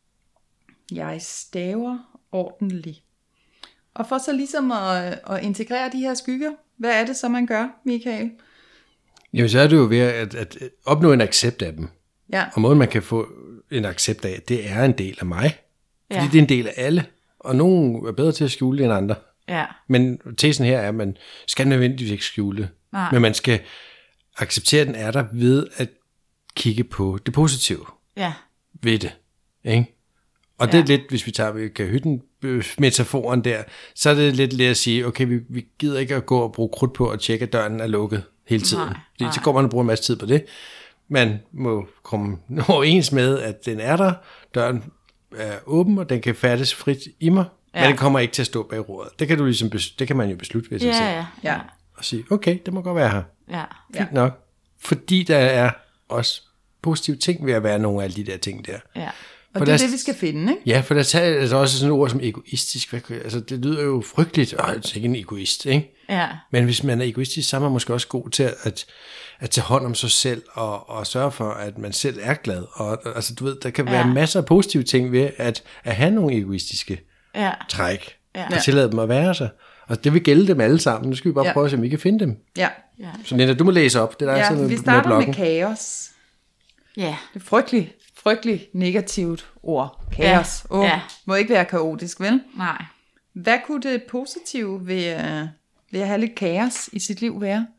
Jeg staver ordentlig. Og for så ligesom at integrere de her skygger, hvad er det så, man gør, Michael? Jamen, så er det jo ved at opnå en accept af dem. Ja. Og måden, man kan få en accept af, det er en del af mig. Fordi det er en del af alle. Og nogen er bedre til at skjule det end andre. Ja. Men tesen her er, at man skal nødvendigvis ikke skjule det. Nej. Men man skal acceptere, at den er der ved at kigge på det positive ved det. Ikke? Og det er lidt, hvis vi tager Kahytten-metaforen der, så er det lidt let at sige, okay, vi gider ikke at gå og bruge krudt på at tjekke, at døren er lukket hele tiden. Fordi så går man og bruger en masse tid på det. Man må komme overens med, at den er der, døren er åben, og den kan færdes frit i mig, men den kommer ikke til at stå bag roret. Det kan du ligesom det kan man jo beslutte ved sig selv. Ja. Og sige, okay, det må godt være her. Ja. Fint nok. Fordi der er også positive ting ved at være nogle af alle de der ting der. Ja. Og det er det, vi skal finde, ikke? Ja, for der er altså også sådan et ord som egoistisk. Altså, det lyder jo frygteligt. Jeg er ikke en egoist, ikke? Ja. Men hvis man er egoistisk, så er man måske også god til at tage hånd om sig selv og sørge for, at man selv er glad. Og altså, du ved, der kan være masser af positive ting ved at have nogle egoistiske træk. Og tillade dem at være sig. Og det vil gælde dem alle sammen. Nu skal vi bare prøve at se, om vi kan finde dem. Ja. Så Linda, du må læse op. Det der er sådan vi starter med kaos. Ja. Det er frygtelig negativt ord. Kaos. Må ikke være kaotisk, vel? Nej. Hvad kunne det positive ved at have lidt kaos i sit liv være?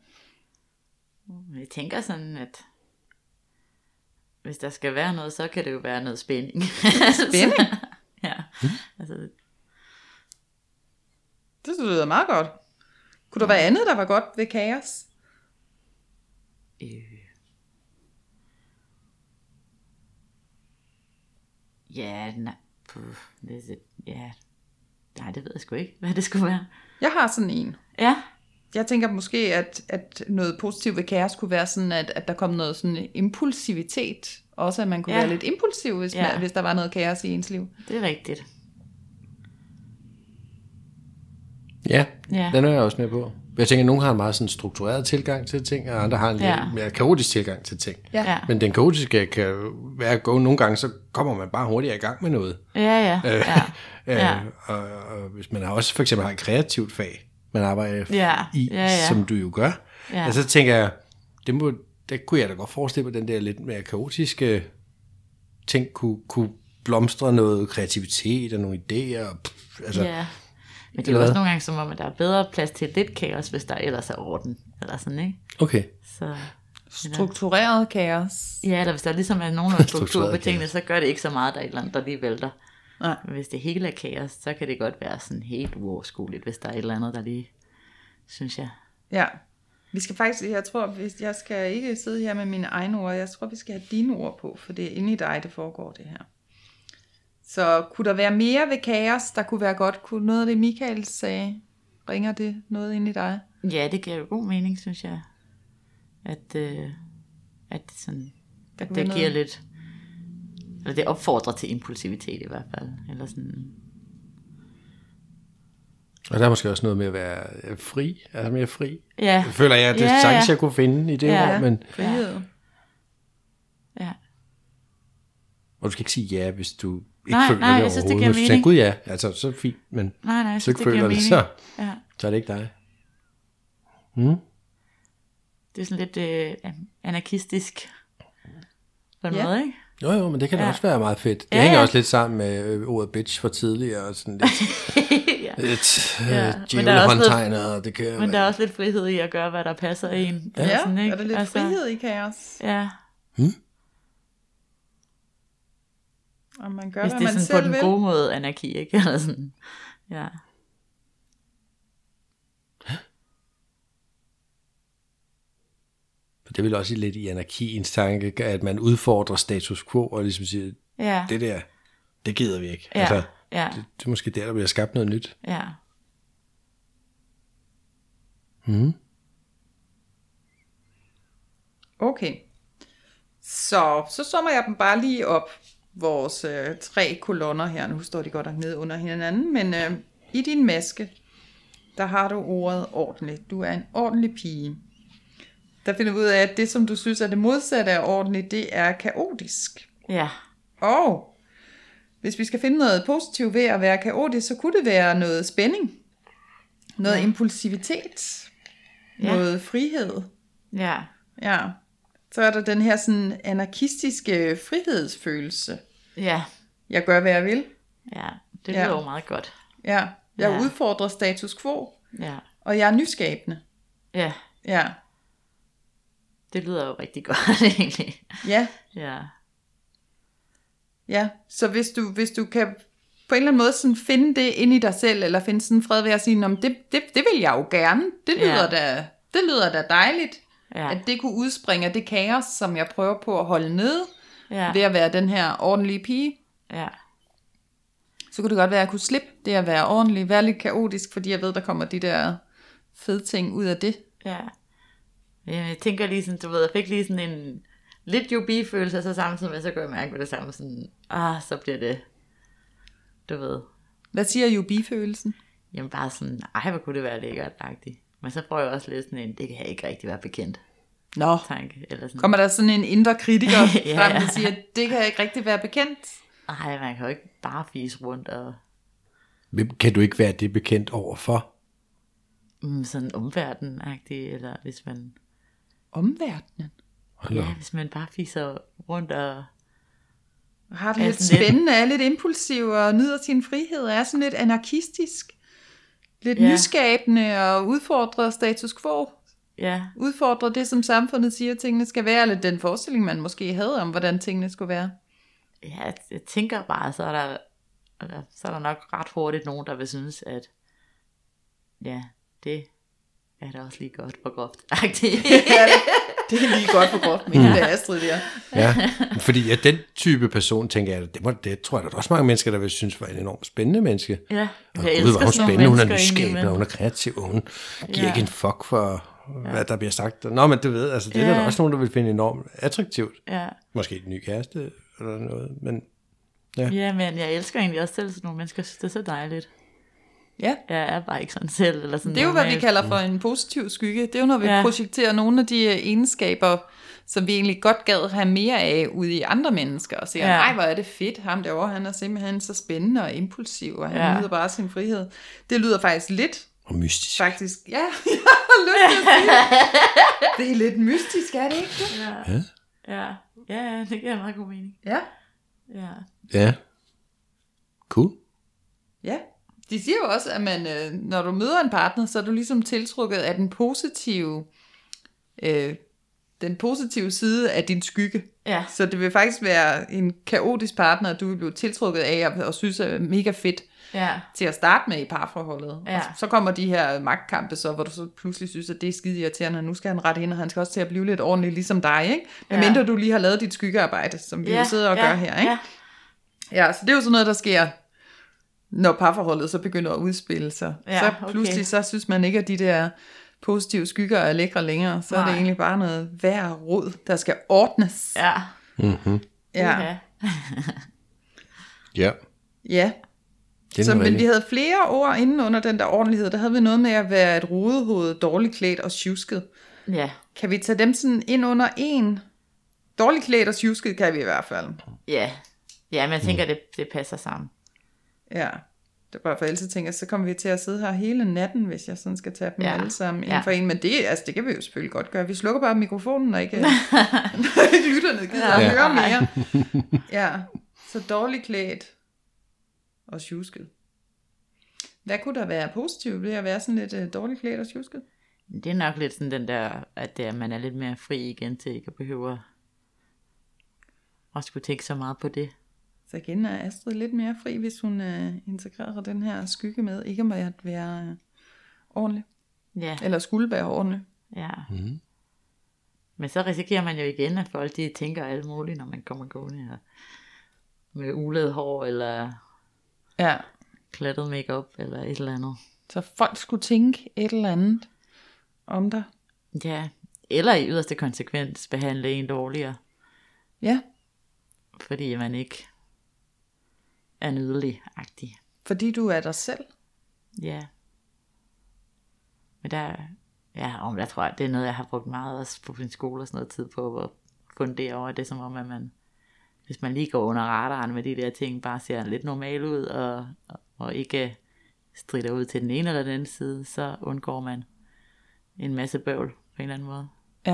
Jeg tænker sådan, at hvis der skal være noget, så kan det jo være noget spænding. Spænding? Ja. Altså, Det lyder meget godt. Kunne der være andet, der var godt ved kaos? Ja, nej. Nej, det ved jeg sgu ikke, hvad det skulle være. Jeg har sådan en. Ja. Jeg tænker måske, at noget positivt ved kaos kunne være sådan, at der kom noget sådan impulsivitet. Også at man kunne være lidt impulsiv, hvis der var noget kaos i ens liv. Det er rigtigt. Ja, den er jeg også med på. Jeg tænker, at nogen har en meget sådan struktureret tilgang til ting, og andre har en lidt mere kaotisk tilgang til ting. Ja. Men den kaotiske kan være at gå nogle gange, så kommer man bare hurtigere i gang med noget. Og hvis man også for eksempel har et kreativt fag, man arbejder i, som du jo gør, så tænker jeg, det kunne jeg da godt forestille mig, den der lidt mere kaotiske ting kunne blomstre noget kreativitet og nogle idéer. Men det er jo også nogle gange som om, at der er bedre plads til lidt kaos, hvis der ellers er orden. Eller sådan, ikke? Okay. Så, struktureret kaos. Ja, eller hvis der ligesom er nogen struktur på tingene, så gør det ikke så meget, at der er et eller andet, der lige vælter. Nej. Men hvis det hele er kaos, så kan det godt være sådan helt uoverskueligt, hvis der er et eller andet, der lige, synes jeg. Ja. Vi skal faktisk, jeg tror, hvis jeg skal ikke sidde her med mine egne ord, jeg tror, vi skal have dine ord på, for det er inde i dig, det foregår det her. Så kunne der være mere ved kaos, der kunne være godt? Kunne noget af det, Michael sagde, ringer det noget ind i dig? Ja, det giver jo god mening, synes jeg. At det sådan, at det giver lidt, eller det opfordrer til impulsivitet i hvert fald. Eller sådan. Og der er måske også noget med at være fri, altså mere fri. Ja. Jeg føler, at det er sagtens, jeg kunne finde i det ord, men... Frihed. Ja. Og du skal ikke sige ja, hvis du ikke føler det jeg overhovedet. synes, det giver mening. Siger, gud ja, altså så fint, men jeg så ikke føler det, så er det ikke dig. Det er sådan lidt anarkistisk på en måde, ikke? Jo, men det kan da også være meget fedt. Det hænger også lidt sammen med ordet bitch for tidligere, og sådan lidt djævlehåndtegnet. Men der er også lidt frihed i at gøre, hvad der passer en. Ja, sådan, ikke? er der lidt frihed i kaos? Ja. Og man gør, hvis det er sådan på den gode måde anarki, ikke? Eller sådan. Ja. Det vil også lidt i anarkiens tanke, at man udfordrer status quo, og ligesom siger, det der, det gider vi ikke. Altså, det er måske der bliver skabt noget nyt. Ja. Okay. Så summer jeg dem bare lige op, vores 3 kolonner her. Nu står de godt nok ned under hinanden, men i din maske, der har du ordet ordentligt. Du er en ordentlig pige. Der finder vi ud af, at det, som du synes er det modsatte af ordentligt, det er kaotisk. Ja. Og hvis vi skal finde noget positivt ved at være kaotisk, så kunne det være noget spænding. Noget impulsivitet. Noget frihed. Ja. Ja. Så er der den her sådan anarkistiske frihedsfølelse. Ja. Jeg gør, hvad jeg vil. Ja, det lyder jo meget godt. Ja, jeg udfordrer status quo. Ja. Og jeg er nyskabende. Ja. Ja. Det lyder jo rigtig godt, egentlig. Ja. Ja. Ja, så hvis du kan på en eller anden måde sådan finde det ind i dig selv, eller finde sådan fred ved at sige, det vil jeg jo gerne. Det lyder da dejligt. Ja. At det kunne udspringe af det kaos, som jeg prøver på at holde nede, ved at være den her ordentlige pige. Ja. Så kunne det godt være, at jeg kunne slippe det at være ordentlig, være lidt kaotisk, fordi jeg ved, der kommer de der fede ting ud af det. Ja. Jeg tænker lige sådan, du ved, jeg fik lige sådan en lidt jubi-følelse, og så samtidig med, så gør jeg mærke med det samme, sådan, så bliver det, du ved. Hvad siger jubi-følelsen? Jamen bare sådan, hvor kunne det være lækkert-agtigt. Men så prøver jeg også lidt sådan en, det kan jeg ikke rigtig være bekendt. Tanke, eller sådan. Kommer der sådan en indre kritiker frem, der siger, det kan jeg ikke rigtig være bekendt? Nej, man kan jo ikke bare fise rundt og... Kan du ikke være det bekendt overfor? Sådan omverden-agtigt, eller hvis man... Omverdenen? Ja, hvis man bare fiser rundt og... Har det lidt spændende, er lidt impulsiv og nyder sin frihed, er sådan lidt anarkistisk. Lidt nyskabende og udfordrer status quo. Ja. Udfordrer det, som samfundet siger, tingene skal være, eller den forestilling, man måske havde om, hvordan tingene skulle være. Ja, jeg tænker bare, så er der nok ret hurtigt nogen, der vil synes, ja, det er da også lige godt for groft. Det er lige godt for groft, men det er Astrid der. Ja, fordi den type person, tænker jeg, det tror jeg, der er også mange mennesker, der vil synes var en enormt spændende menneske. Ja, og jeg Gud, hvor hun spændende, hun er mennesker nyskabende, hun er kreativ, og hun giver ikke en fuck for, hvad der bliver sagt. Nå, men du ved, altså, det er der også nogen, der vil finde enormt attraktivt. Ja. Måske en ny kæreste, eller noget, men ja, men jeg elsker egentlig også selv sådan nogle mennesker, synes det er så dejligt. Ja. Jeg er bare ikke sådan selv. Eller sådan Det er jo, hvad vi kalder for en positiv skygge. Det er jo, når vi projekterer nogle af de egenskaber, som vi egentlig godt gad have mere af ude i andre mennesker, og siger, nej, hvor er det fedt, ham derovre, han er simpelthen så spændende og impulsiv, og han nyder bare sin frihed. Det lyder faktisk lidt... Og mystisk. Faktisk, ja, jeg har lyst til at sige det. Det er lidt mystisk, er det ikke? Ja, det giver meget god mening. Ja. Cool. Ja. De siger jo også, at man, når du møder en partner, så er du ligesom tiltrukket af den positive side af din skygge. Ja. Så det vil faktisk være en kaotisk partner, du vil blive tiltrukket af og synes er mega fedt til at starte med i parforholdet. Og så kommer de her magtkampe, så, hvor du så pludselig synes, at det er skide irriterende, og nu skal han rette ind, og han skal også til at blive lidt ordentlig ligesom dig, ikke? Medmindre du lige har lavet dit skyggearbejde, som vi jo sidder og gør her, ikke? Ja, så det er jo sådan noget, der sker, når parforholdet så begynder at udspille sig. Så pludselig så synes man ikke, at de der positive skygger er lækre længere. Så er det egentlig bare noget værre rod, der skal ordnes. Ja. Mm-hmm. Ja. Ja. Så, men vi havde flere ord inden under den der ordentlighed. Der havde vi noget med at være et rodehoved, dårligt klædt og sjusket. Ja. Kan vi tage dem sådan ind under en? Dårligt klædt og sjusket kan vi i hvert fald. Ja, men jeg tænker, det passer sammen. Ja, det er bare for ellers tænker, så kommer vi til at sidde her hele natten, hvis jeg sådan skal tage dem alle sammen en for en. Men det kan vi jo selvfølgelig godt gøre. Vi slukker bare mikrofonen, og ikke lytterne gider at høre mere. Ja, så dårligt klædt og sjusket. Hvad kunne der være positivt ved at være sådan lidt dårligt klædt og sjusket? Det er nok lidt sådan den der, at man er lidt mere fri igen til ikke at behøve at skulle tænke så meget på det. Så igen er Astrid lidt mere fri, hvis hun integrerer den her skygge med, ikke med at være ordentlig. Ja. Eller skulle være ordentlig. Ja. Mm-hmm. Men så risikerer man jo igen, at folk de tænker alt muligt, når man kommer gående med ulet hår, eller klattet makeup eller et eller andet. Så folk skulle tænke et eller andet om dig. Ja, eller i yderste konsekvens behandle en dårligere. Ja. Fordi man ikke er nydelig-agtig. Fordi du er dig selv? Ja. Men jeg tror, at det er noget, jeg har brugt meget også på min skole og sådan noget tid på, at fundere over det, som om, at man, hvis man lige går under radaren med de der ting, bare ser lidt normal ud, og ikke strider ud til den ene eller den anden side, så undgår man en masse bøvl på en eller anden måde. Ja.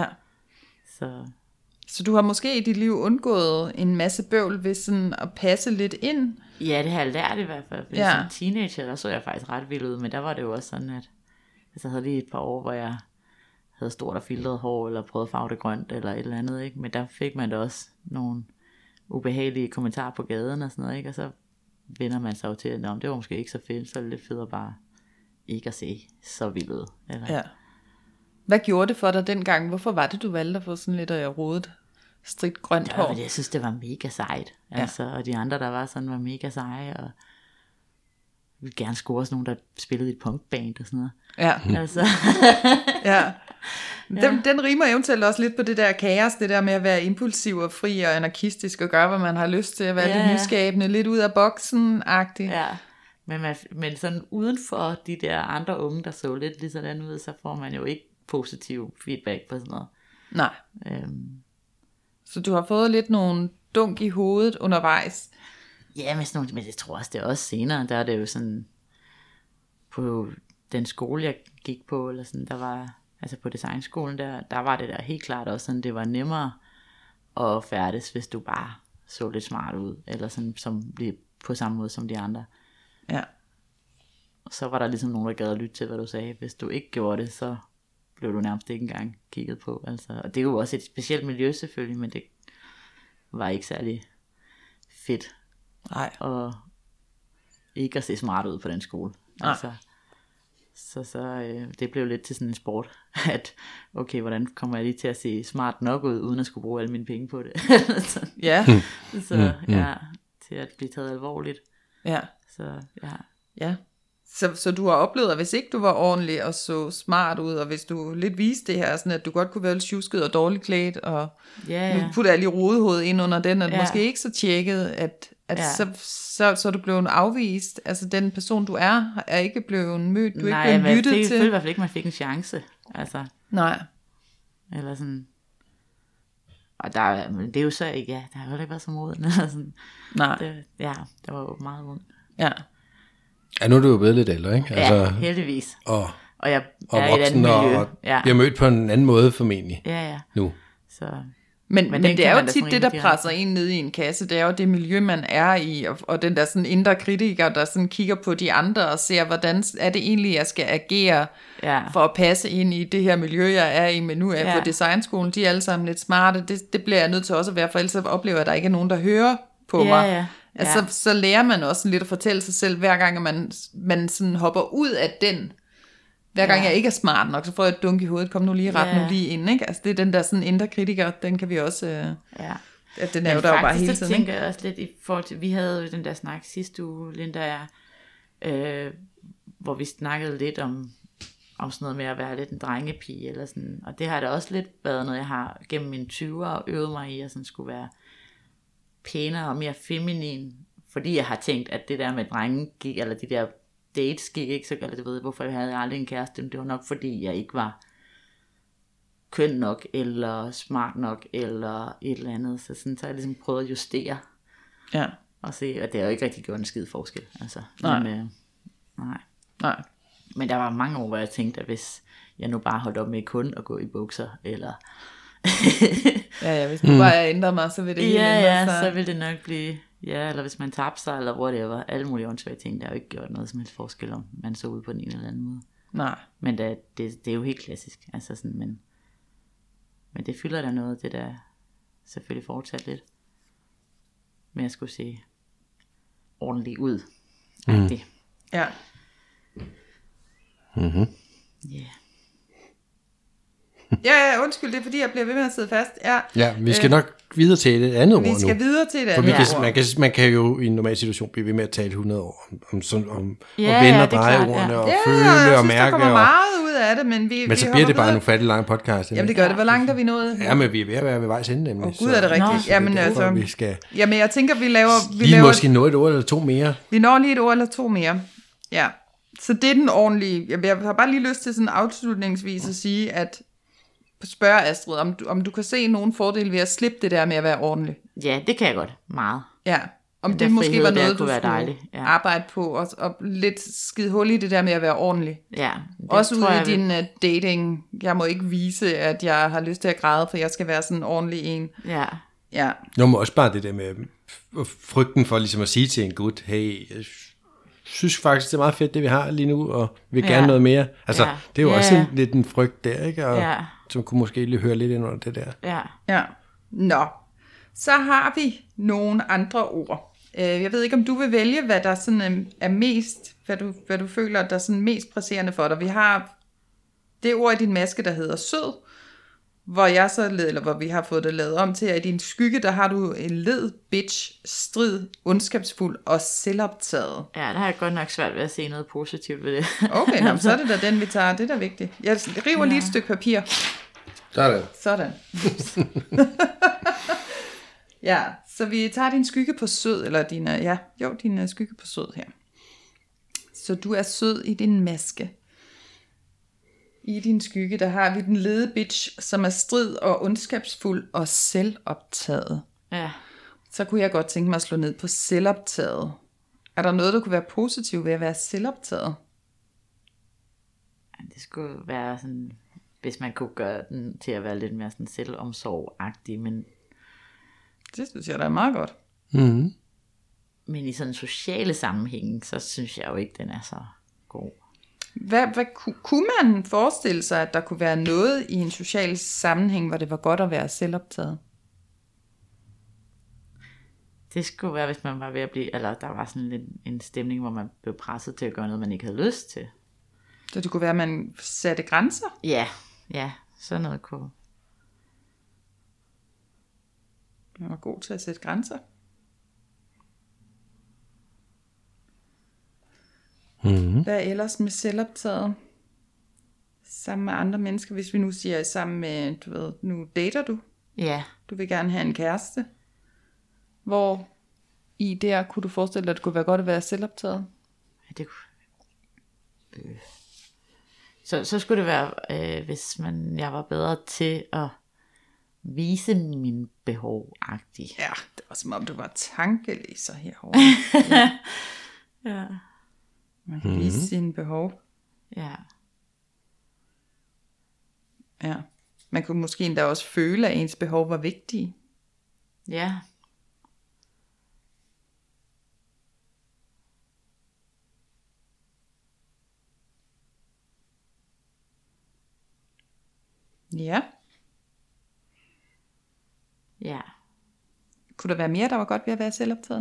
Så du har måske i dit liv undgået en masse bøvl ved sådan at passe lidt ind? Ja, det har jeg lært i hvert fald. Fordi som teenager, der så jeg faktisk ret vild ud, men der var det jo også sådan, at jeg havde lige et par år, hvor jeg havde stort og filtret hår, eller prøvet at farve det grønt, eller et eller andet, ikke? Men der fik man da også nogle ubehagelige kommentarer på gaden og sådan noget, ikke? Og så vender man sig jo til, at det var måske ikke så fedt, så er det lidt federe bare ikke at se så vild ud. Eller? Ja. Hvad gjorde det for dig dengang? Hvorfor var det, du valgte at få sådan lidt rodet, strikt grønt hår? Jeg synes, det var mega sejt. Altså, og de andre, der var sådan, var mega seje, og ville gerne score sådan nogen, der spillede i et punkband og sådan noget. Ja. Altså. Ja. Den rimer eventuelt også lidt på det der kaos, det der med at være impulsiv og fri og anarkistisk og gøre, hvad man har lyst til, at være lidt nyskabende, lidt ud af boksen-agtigt. Ja. Men sådan uden for de der andre unge, der så lidt lige sådan ud, så får man jo ikke positiv feedback på sådan noget. Nej. Så du har fået lidt nogle dunk i hovedet undervejs? Ja, men jeg tror også, det er også senere, der er det jo sådan, på den skole, jeg gik på, eller sådan, der var, altså på designskolen, der var det der helt klart også sådan, det var nemmere at færdes, hvis du bare så lidt smart ud, eller sådan, som på samme måde som de andre. Ja. Og så var der ligesom nogen, der gad at lytte til, hvad du sagde. Hvis du ikke gjorde det, så blev du nærmest ikke engang kigget på. Altså. Og det er jo også et specielt miljø selvfølgelig, men det var ikke særlig fedt. Nej. Og ikke at se smart ud på den skole. Altså, det blev lidt til sådan en sport, at okay, hvordan kommer jeg lige til at se smart nok ud, uden at skulle bruge alle mine penge på det. Ja. Så ja, til at blive taget alvorligt. Ja. Så ja. Ja. Så du har oplevet, at hvis ikke du var ordentlig og så smart ud, og hvis du lidt viste det her, sådan at du godt kunne være lidt tjusket og dårligt klædt, og nu putter jeg lige rodehovedet ind under den, og måske ikke så tjekket, at så er du blevet afvist. Altså den person du er ikke blevet mødt, du er ikke blevet lyttet til. Nej, jeg følte i hvert fald ikke, man fik en chance. Altså. Nej. Eller sådan. Og det er jo så ikke, der har jo ikke været så moden. Sådan. Nej. Det var jo meget ung. Ja. Ja, nu er du jo blevet lidt ældre, ikke? Altså, ja, heldigvis. Og jeg og er i et andet miljø. Og bliver mødt på en anden måde formentlig. Ja. Nu. Så. Men det er jo tit det, der presser en ned i en kasse. Det er jo det miljø, man er i, og den der sådan indre kritiker, der sådan kigger på de andre og ser, hvordan er det egentlig, jeg skal agere for at passe ind i det her miljø, jeg er i. Men nu er jeg på designskolen, de er alle sammen lidt smarte. Det bliver jeg nødt til også at være, for ellers oplever jeg, at der ikke er nogen, der hører på mig. Ja. Altså, så lærer man også lidt at fortælle sig selv, hver gang man sådan hopper ud af den. Hver gang jeg ikke er smart nok, så får jeg et dunk i hovedet. Kom nu lige ret nu lige ind, ikke? Altså det er den der sådan indre kritiker, den kan vi også... At den er jo der jo bare hele tiden. Så tænker jeg også lidt i forhold til, vi havde jo den der snak sidste uge, Linda og jeg, hvor vi snakkede lidt om sådan noget med at være lidt en drengepige, eller sådan. Og det har da også lidt været noget, jeg har gennem mine 20'er øvet mig i, at sådan skulle være pænere og mere feminin, fordi jeg har tænkt, at det der med drenge gik, eller de der dates gik ikke så godt, eller du ved, hvorfor jeg havde aldrig en kæreste, det var nok fordi jeg ikke var køn nok, eller smart nok, eller et eller andet, så har jeg ligesom prøvet at justere, og se, at det har jo ikke rigtig gjort en skid forskel, altså. Nej. Men, nej. Men der var mange år, hvor jeg tænkte, at hvis jeg nu bare holdt op med kun at gå i bukser, eller hvis du bare ændrer mig, så vil det hele ændre sig. Så vil det nok blive, eller hvis man tabte sig, eller whatever, alle mulige åndsvære ting, der har jo ikke gjort noget som helst forskel, om man så ud på den ene eller anden måde. Nej. Men det er jo helt klassisk, altså sådan, men det fylder der noget, det der selvfølgelig fortsat lidt, men jeg skulle se ordentligt ud. Det. Ja. Ja, undskyld, det er fordi, jeg bliver ved med at sidde fast. Ja, vi skal nok videre til et andet ord nu. Vi skal videre til et andet ord. Man kan jo i en normal situation blive ved med at tale 100 år om at vende og dreje ordene, og føle og mærke. Der kommer meget ud af det, men så bliver det bare en ufattelig lang podcast. Jamen det gør det. Hvor langt er vi nået? Ja, men vi er ved at være ved vejs ende, nemlig. Gud, er det rigtigt? Jamen altså, vi skal... Jamen jeg tænker, vi laver... Lige måske nå et ord eller to mere. Vi når lige et ord eller to mere. Ja. Så det er den ordentlige... Jeg har bare lige lyst til sådan afslutningsvis at sige, at spørge Astrid, om du kan se nogen fordele ved at slippe det der med at være ordentlig. Ja, det kan jeg godt. Meget. Ja, om det måske var noget, du skulle arbejde på, og lidt skide hul i det der med at være ordentlig. Ja. Også ude i din dating. Jeg må ikke vise, at jeg har lyst til at græde, for jeg skal være sådan en ordentlig en. Ja. Nu må også bare det der med frygten for ligesom at sige til en gut, hey, jeg synes faktisk, det er meget fedt, det vi har lige nu, og vil gerne noget mere. Altså, det er jo også lidt en frygt der, ikke? Og som kunne måske lige høre lidt ind under det der. Ja. Nå, så har vi nogle andre ord. Jeg ved ikke, om du vil vælge, hvad der sådan er mest, hvad du føler, der er sådan mest presserende for dig. Vi har det ord i din maske, der hedder sød, hvor vi har fået det lavet om til, at i din skygge, der har du en led, bitch, strid, ondskabsfuld og selvoptaget. Ja, der har jeg godt nok svært ved at se noget positivt ved det. Okay, så er det da den, vi tager. Det er da vigtigt. Jeg river lige et stykke papir. Sådan. Ja, så vi tager din skygge på sød, eller din skygge på sød her. Så du er sød i din maske. I din skygge, der har vi den lede bitch, som er strid og ondskabsfuld og selvoptaget. Ja. Så kunne jeg godt tænke mig at slå ned på selvoptaget. Er der noget, der kunne være positivt ved at være selvoptaget? Det skulle være sådan, hvis man kunne gøre den til at være lidt mere sådan selvomsorgagtig, men... Det synes jeg, der er meget godt. Mm-hmm. Men i sådan sociale sammenhæng, så synes jeg jo ikke, den er så god. Hvad kunne man forestille sig, at der kunne være noget i en social sammenhæng, hvor det var godt at være selvoptaget? Det skulle være, hvis man var ved at blive, eller der var sådan en stemning, hvor man blev presset til at gøre noget, man ikke havde lyst til. Så det kunne være, at man satte grænser. Ja, sådan noget kunne. Man var god til at sætte grænser. Mm-hmm. Hvad ellers med selvoptaget? Sammen med andre mennesker, hvis vi nu siger sammen med, du ved, nu dater du. Ja, Du vil gerne have en kæreste. Hvor i der kunne du forestille dig, at det kunne være godt at være selvoptaget? det kunne... Så skulle det være, hvis jeg var bedre til at vise mine behov-agtigt. Ja, det var som om du var tankelæser herovre. Ja. Man kan vise sine behov. Ja. Ja. Man kunne måske endda også føle, at ens behov var vigtige. Ja. Ja. Ja. Kunne der være mere, der var godt ved at være selvoptaget?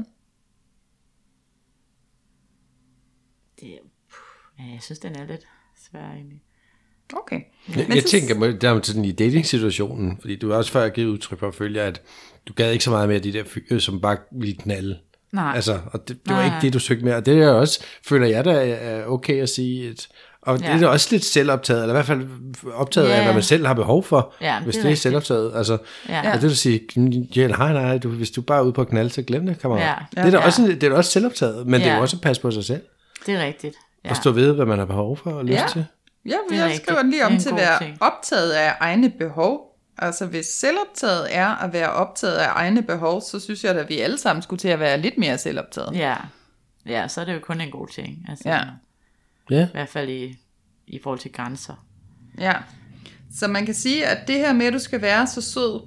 Jeg synes, den er lidt svær egentlig. Okay. Jeg tænker, der er sådan i dating-situationen, fordi du har også før givet udtryk for at følge, at du gad ikke så meget med de der fyre, som bare ville knalde. Nej. Altså, og det var ikke det, du søgte med. Og det er også, føler jeg, der er okay at sige, og det er da også lidt selvoptaget, eller i hvert fald optaget af, hvad man selv har behov for, hvis det er selvoptaget. Altså, og det vil sige, nej, hvis du bare er ude på at knalde, så glem det, kammerat. Det er da også selvoptaget, men det er jo også at passe på sig selv. Det er rigtigt. Ja. Og stå ved, hvad man har behov for og lyst til. Ja, jeg skriver lige om til at være optaget af egne behov. Altså hvis selvoptaget er at være optaget af egne behov, så synes jeg at vi alle sammen skulle til at være lidt mere selvoptaget. Ja, så er det jo kun en god ting. Altså, Ja. I hvert fald i forhold til grænser. Ja, så man kan sige, at det her med, at du skal være så sød,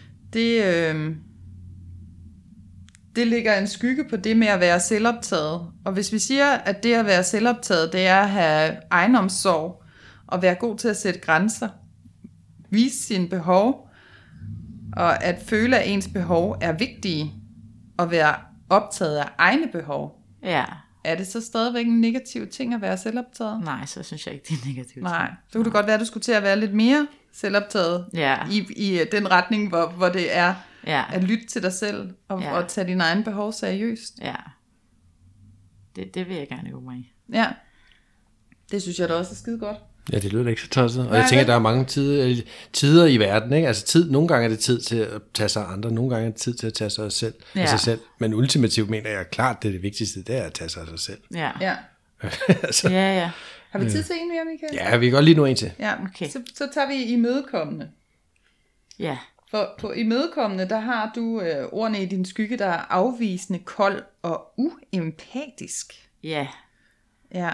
det ligger en skygge på det med at være selvoptaget. Og hvis vi siger, at det at være selvoptaget, det er at have egenomsorg, og være god til at sætte grænser, vise sine behov, og at føle, at ens behov er vigtige, og være optaget af egne behov. Ja. Er det så stadigvæk en negativ ting at være selvoptaget? Nej, så synes jeg ikke, det er negativt. Nej, så kunne det godt være, at du skulle til at være lidt mere selvoptaget i den retning, hvor det er at lytte til dig selv og tage dine egne behov seriøst. Ja, det vil jeg gerne gå med i. Ja, det synes jeg da også er skide godt. Ja, det lyder ikke så tosset. Og jeg tænker, at der er mange tider i verden, ikke? Altså nogle gange er det tid til at tage sig af andre, nogle gange er det tid til at tage sig af sig selv. Men ultimativt mener jeg klart, det er det vigtigste, det er at tage sig af sig selv. Ja. Altså. Ja. Har vi tid til en mere, Michael? Ja, vi kan godt lige nå en til. Ja, okay. Så tager vi imødekommende. Ja. For på imødekommende, der har du ordene i din skygge, der er afvisende, kold og uempatisk. Ja. Ja.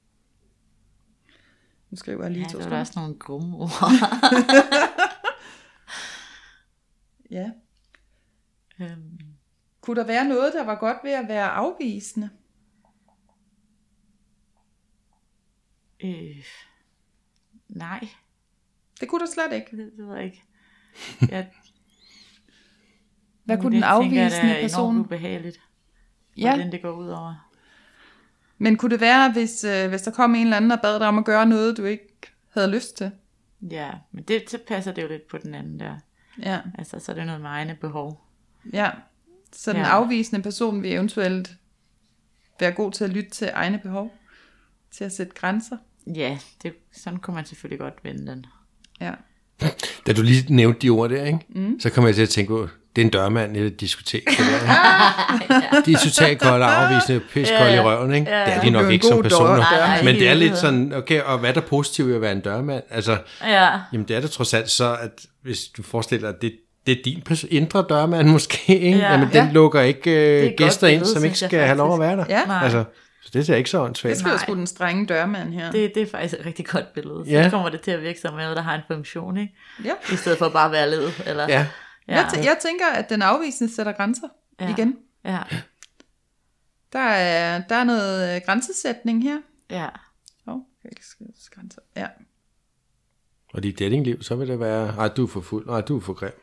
Nu skriver jeg lige to det var også nogle grumme ord. Ja. Kunne der være noget, der var godt ved at være afvisende? Nej. Det kunne der slet ikke. Det ved jeg ikke. Hvad kunne den afvisende person? Det er enormt ubehageligt, hvordan det går ud over. Men kunne det være, hvis der kom en eller anden og bad dig om at gøre noget, du ikke havde lyst til? Ja, men så passer det jo lidt på den anden der. Ja. Altså, så er det noget med egne behov. Ja, så den afvisende person vil eventuelt være god til at lytte til egne behov, til at sætte grænser. Ja, sådan kunne man selvfølgelig godt vende den. Ja. Da du lige nævnte de ord der, ikke? Så kommer jeg til at tænke på, det er en dørmand i et diskotek. De er totalt kolde, afvisende, piskolde i røven, ikke? Det er de nok ikke som personer. Men det er lidt sådan, okay, og hvad er der positivt ved at være en dørmand? Altså, jamen det er det trods alt så, at hvis du forestiller dig, det er din indre dørmand måske, ikke? Jamen den lukker ikke gæster ind, som ikke skal have lov at være der. Ja. Altså, så det er ikke så åndssvagt. Det skal sgu den strenge dørmand her. Det er faktisk et rigtig godt billede. Så kommer det til at virke som noget, der har en funktion, ikke? Ja. I stedet for bare at være led. Eller... Ja. Jeg tænker, at den afvisende sætter grænser igen. Ja. Der er noget grænsesætning her. Ja. Grænser. Ja. Og dit datingliv, så vil det være, du er for fuld, du er for grim.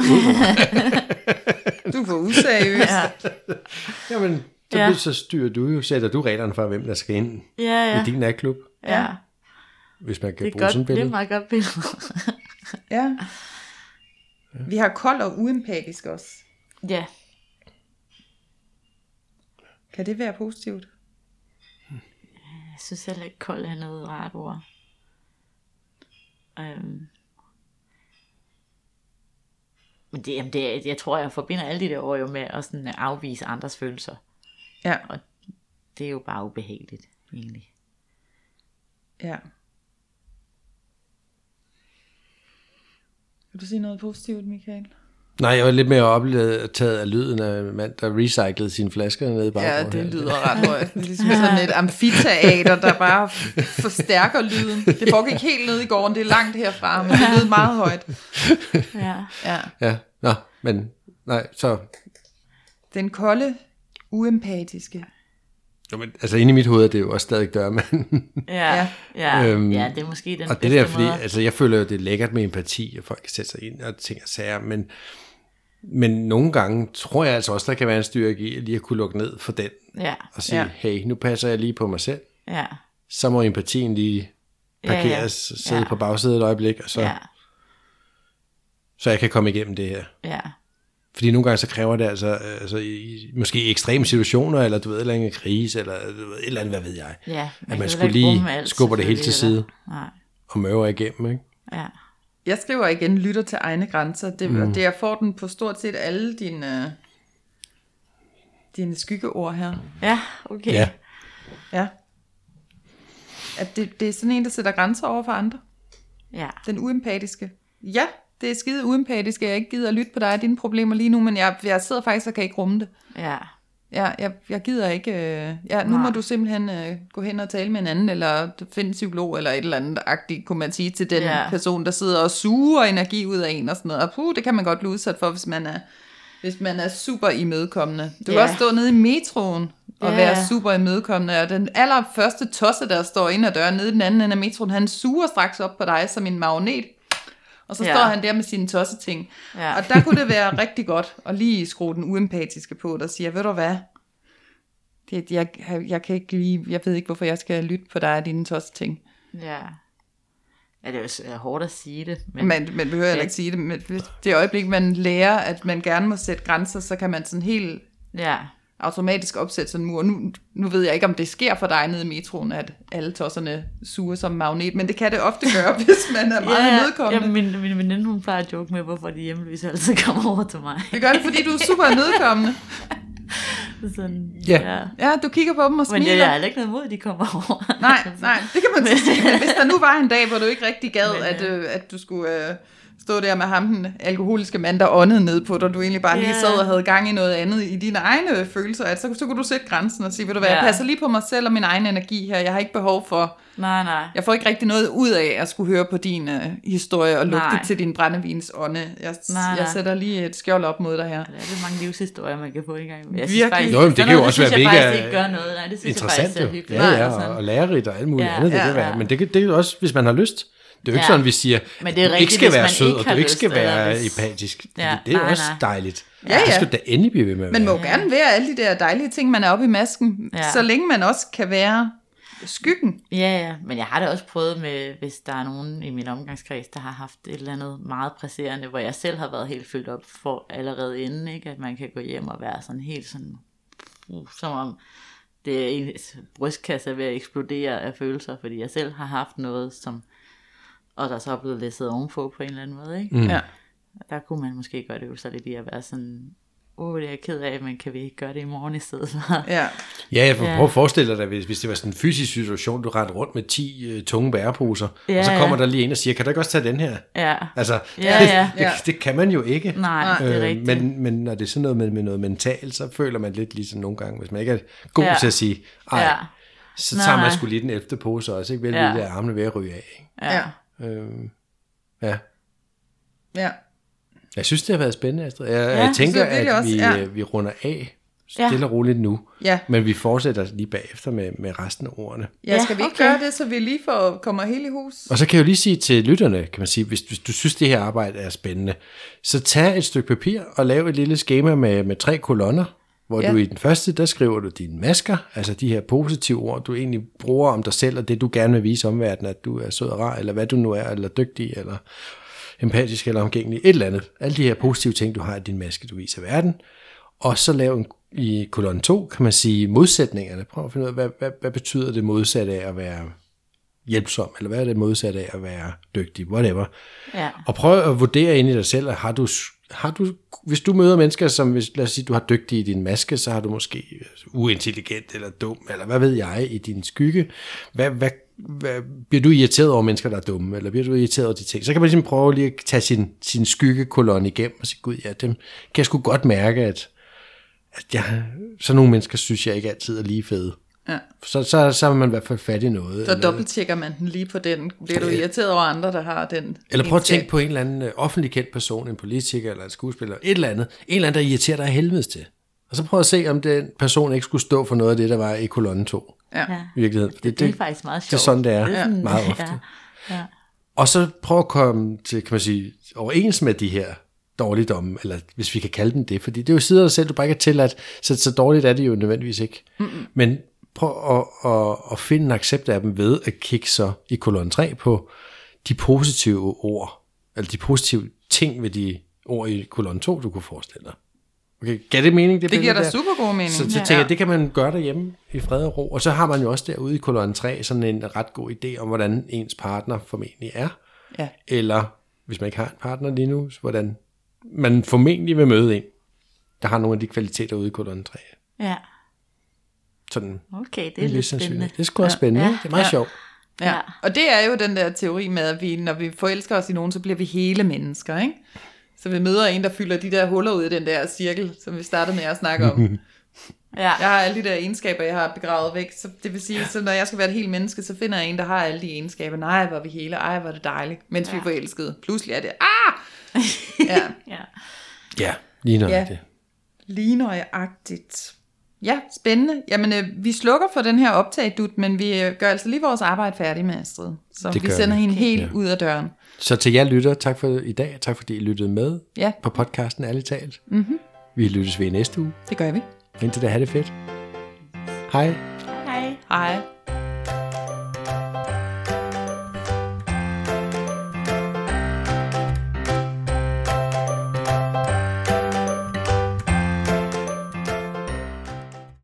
Du er for useriøs. Jamen, så sætter du reglerne for, hvem der skal ind i din natklub. Ja. hvis man kan Det er bruge godt, sådan et det er billede. et meget godt billede. Ja. Vi har kold og uempatisk også. Ja. Kan det være positivt? Jeg synes heller ikke, kold er noget rart ord. Men jeg tror, jeg forbinder alle de der ord jo med at sådan afvise andres følelser. Ja. Og det er jo bare ubehageligt, egentlig. Ja. Vil du sige noget positivt, Michael? Nej, jeg var lidt mere optaget af lyden af en mand, der recyclede sine flasker nede i baggrunden. Ja, det lyder ret højt. Det er ligesom sådan et amfiteater, der bare forstærker lyden. Det foregik helt nede i gården, det er langt herfra, men det lyder meget højt. Ja. Ja. Ja, nå, men nej, så... Den kolde, uempatiske. Jo, men, altså inde i mit hoved er det jo også stadig dørmanden. Ja, ja, ja, det er måske den og bedste det der, fordi måde. altså, jeg føler jo, det er lækkert med empati, og folk kan sætte sig ind og ting og sager, men nogle gange tror jeg altså også, der kan være en styrke i lige at kunne lukke ned for den, Ja, og sige, hey, nu passer jeg lige på mig selv, ja, så må empatien lige parkeres, sidde på bagsædet et øjeblik, og så jeg kan komme igennem det her. ja. Fordi nogle gange så kræver det altså måske i ekstreme situationer, eller du ved, eller en krise, eller du ved, et eller andet, hvad ved jeg. Ja, at man skulle lige skubbe det hele til side, og møver igennem, ikke? Ja. Jeg skriver igen, lytter til egne grænser. Det jeg får den på stort set alle dine skyggeord her. Ja, okay. Ja. Ja. At det er sådan en, der sætter grænser over for andre. Ja. Den uempatiske. Ja, det er skide uempatisk, at jeg ikke gider at lytte på dig og dine problemer lige nu, men jeg sidder faktisk og kan ikke rumme det. Ja. Ja, jeg gider ikke... nu må du simpelthen gå hen og tale med en anden, eller finde en psykolog, eller et eller andet agtigt, kunne man sige, til den person, der sidder og suger energi ud af en og sådan noget. Og det kan man godt blive udsat for, hvis man er super imødekommende. Du kan også stå nede i metroen og være super imødekommende, og den allerførste tosse, der står inde ad døren nede i den anden ende af metroen, han suger straks op på dig som en magnet. Og så står han der med sine tosseting. Ja. Og der kunne det være rigtig godt at lige skrue den uempatiske på, der siger, ved du hvad, jeg kan ikke lige, jeg ved ikke, hvorfor jeg skal lytte på dig og dine tosseting. Ja. Ja, det er jo hårdt at sige det. Men man behøver heller ikke sige det, men det øjeblik, man lærer, at man gerne må sætte grænser, så kan man sådan helt automatisk opsætte sådan en mur. Nu ved jeg ikke, om det sker for dig nede i metroen, at alle tosserne suger som magnet, men det kan det ofte gøre, hvis man er meget imødekommende. Ja, min veninde, hun plejer at joke med, hvorfor de hjemløse altid kommer over til mig. Det gør det, fordi du er super imødekommende. Sådan, ja, du kigger på dem og smiler. Men jeg har ikke noget imod, at de kommer over. Nej, det kan man sige. Men hvis der nu var en dag, hvor du ikke rigtig gad, at du skulle stå der med ham, den alkoholiske mand, der åndede ned på dig, du egentlig bare lige sad og havde gang i noget andet i dine egne følelser, at så kunne du sætte grænsen og sige, ved du hvad, jeg passer lige på mig selv og min egen energi her, jeg har ikke behov for, jeg får ikke rigtig noget ud af at skulle høre på din historie og lugte til din brændevins ånde. Jeg sætter lige et skjold op mod dig her. Det er det mange livshistorier, man kan få i gang. Virkelig. Jo, det kan jo også være mega ikke gøre noget. Nej, det synes interessant. Jeg faktisk er hyggeligt. Og lærerigt og alt muligt andet, det kan være. Men det er også, hvis man har lyst. Det er jo ikke sådan, vi siger, at du ikke skal være sød, og du ikke skal være empatisk. Det er også dejligt. Det skal du da endelig blive ved med at være. Man må gerne være alle de der dejlige ting, man er oppe i masken, så længe man også kan være skyggen. Ja, men jeg har det også prøvet med, hvis der er nogen i min omgangskreds, der har haft et eller andet meget presserende, hvor jeg selv har været helt fyldt op for allerede inden, ikke? At man kan gå hjem og være sådan helt sådan, som om det er en brystkasse ved at eksplodere af følelser, fordi jeg selv har haft noget, som og der så er blevet læsset ovenpå på en eller anden måde, ikke? Ja. Der kunne man måske godt øve sig lidt i at være sådan, det er jeg ked af, men kan vi ikke gøre det i morgen i stedet for? Ja, jeg får prøve at forestille dig, hvis det var sådan en fysisk situation, du rendte rundt med 10 tunge bæreposer, og så kommer der lige en og siger, kan du ikke også tage den her? Ja. Altså, det kan man jo ikke. Nej, det er rigtigt. Men når det er sådan noget med noget mentalt, så føler man lidt ligesom nogle gange, hvis man ikke er god til at sige, så tager man sgu lige den 11. pose også, ikke? Vel vildt af armene ved at ryge af, ikke? Ja. Jeg synes, det har været spændende, Astrid. Jeg tænker, at vi runder af stille og roligt nu, men vi fortsætter lige bagefter med resten af ordene. Ja, skal vi ikke gøre det, så vi lige kommer helt i hus? Og så kan jeg jo lige sige til lytterne, kan man sige, hvis du synes, det her arbejde er spændende, så tag et stykke papir og lav et lille skema med 3 kolonner, hvor Ja. du i den første, der skriver du dine masker, altså de her positive ord, du egentlig bruger om dig selv, og det du gerne vil vise omverdenen, at du er sød og rar, eller hvad du nu er, eller dygtig, eller empatisk, eller omgængelig, et eller andet. Alle de her positive ting, du har i din maske, du viser verden. Og så lave i kolonne 2, kan man sige, modsætningerne. Prøv at finde ud af, hvad betyder det modsatte af at være hjælpsom, eller hvad er det modsatte af at være dygtig, whatever. Ja. Og prøv at vurdere ind i dig selv, har du, hvis du møder mennesker, som, lad os sige, du har dygtig i din maske, så har du måske uintelligent eller dum, eller hvad ved jeg, i din skygge. Bliver du irriteret over mennesker, der er dumme, eller bliver du irriteret over de ting? Så kan man ligesom prøve lige at tage sin skyggekolonne igennem og sige, gud ja, dem kan jeg sgu godt mærke, at så nogle mennesker synes jeg ikke altid er lige fede. Ja. Så er man i hvert fald fat i noget. Så dobbelttjekker man den lige på den. Bliver du irriteret over andre, der har den? Eller prøv at tænke på en eller anden offentlig kendt person, en politiker eller en skuespiller, et eller andet. En eller anden, der irriterer dig af helvedes til. Og så prøv at se, om den person ikke skulle stå for noget af det, der var i kolonne 2. Ja. I virkeligheden. Det er faktisk meget sjovt. Det er sådan, det er. Det er sådan, meget ofte. Ja. Og så prøv at komme til, kan man sige, overens med de her dårligdomme, eller hvis vi kan kalde dem det, fordi det er jo sider af dig selv, du bare ikke er tilladt, så dårligt er det jo nødvendigvis ikke. Mm-mm. Men prøv at finde en accept af dem ved at kigge så i kolonne 3 på de positive ord, eller de positive ting ved de ord i kolonne 2, du kunne forestille dig. Okay, gav det mening? Det giver da super god mening. Så tænker jeg, det kan man gøre derhjemme i fred og ro. Og så har man jo også derude i kolonne 3 sådan en ret god idé om, hvordan ens partner formentlig er. Ja. Eller, hvis man ikke har en partner lige nu, hvordan man formentlig vil møde en, der har nogle af de kvaliteter ude i kolonne 3. Ja. Sådan, Okay, det er lidt spændende. Det er sgu også spændende. Ja. Det er meget sjovt. Ja. Og det er jo den der teori med, at når vi forelsker os i nogen, så bliver vi hele mennesker, ikke? Så vi møder en, der fylder de der huller ud i den der cirkel, som vi startede med at snakke om. Ja. Jeg har alle de der egenskaber, jeg har begravet væk. Så det vil sige, så når jeg skal være et helt menneske, så finder jeg en, der har alle de egenskaber. Nej, hvor er vi hele. Ej, hvor er det dejligt. Mens vi er forelskede. Pludselig er det, Ja. Ja, lige nok Ja. det. Lige nøjagtigt. Ja, spændende. Jamen, vi slukker for den her optag, men vi gør altså lige vores arbejde færdigt med Astrid. Så Det vi gør sender vi. hende helt ud af døren. Så til jer lytter, tak for i dag. Tak fordi I lyttede med Ja. på podcasten Ærligt Talt. Mm-hmm. Vi lyttes ved i næste uge. Det gør vi. Indtil da, have det fedt. Hej. Hej. Hej.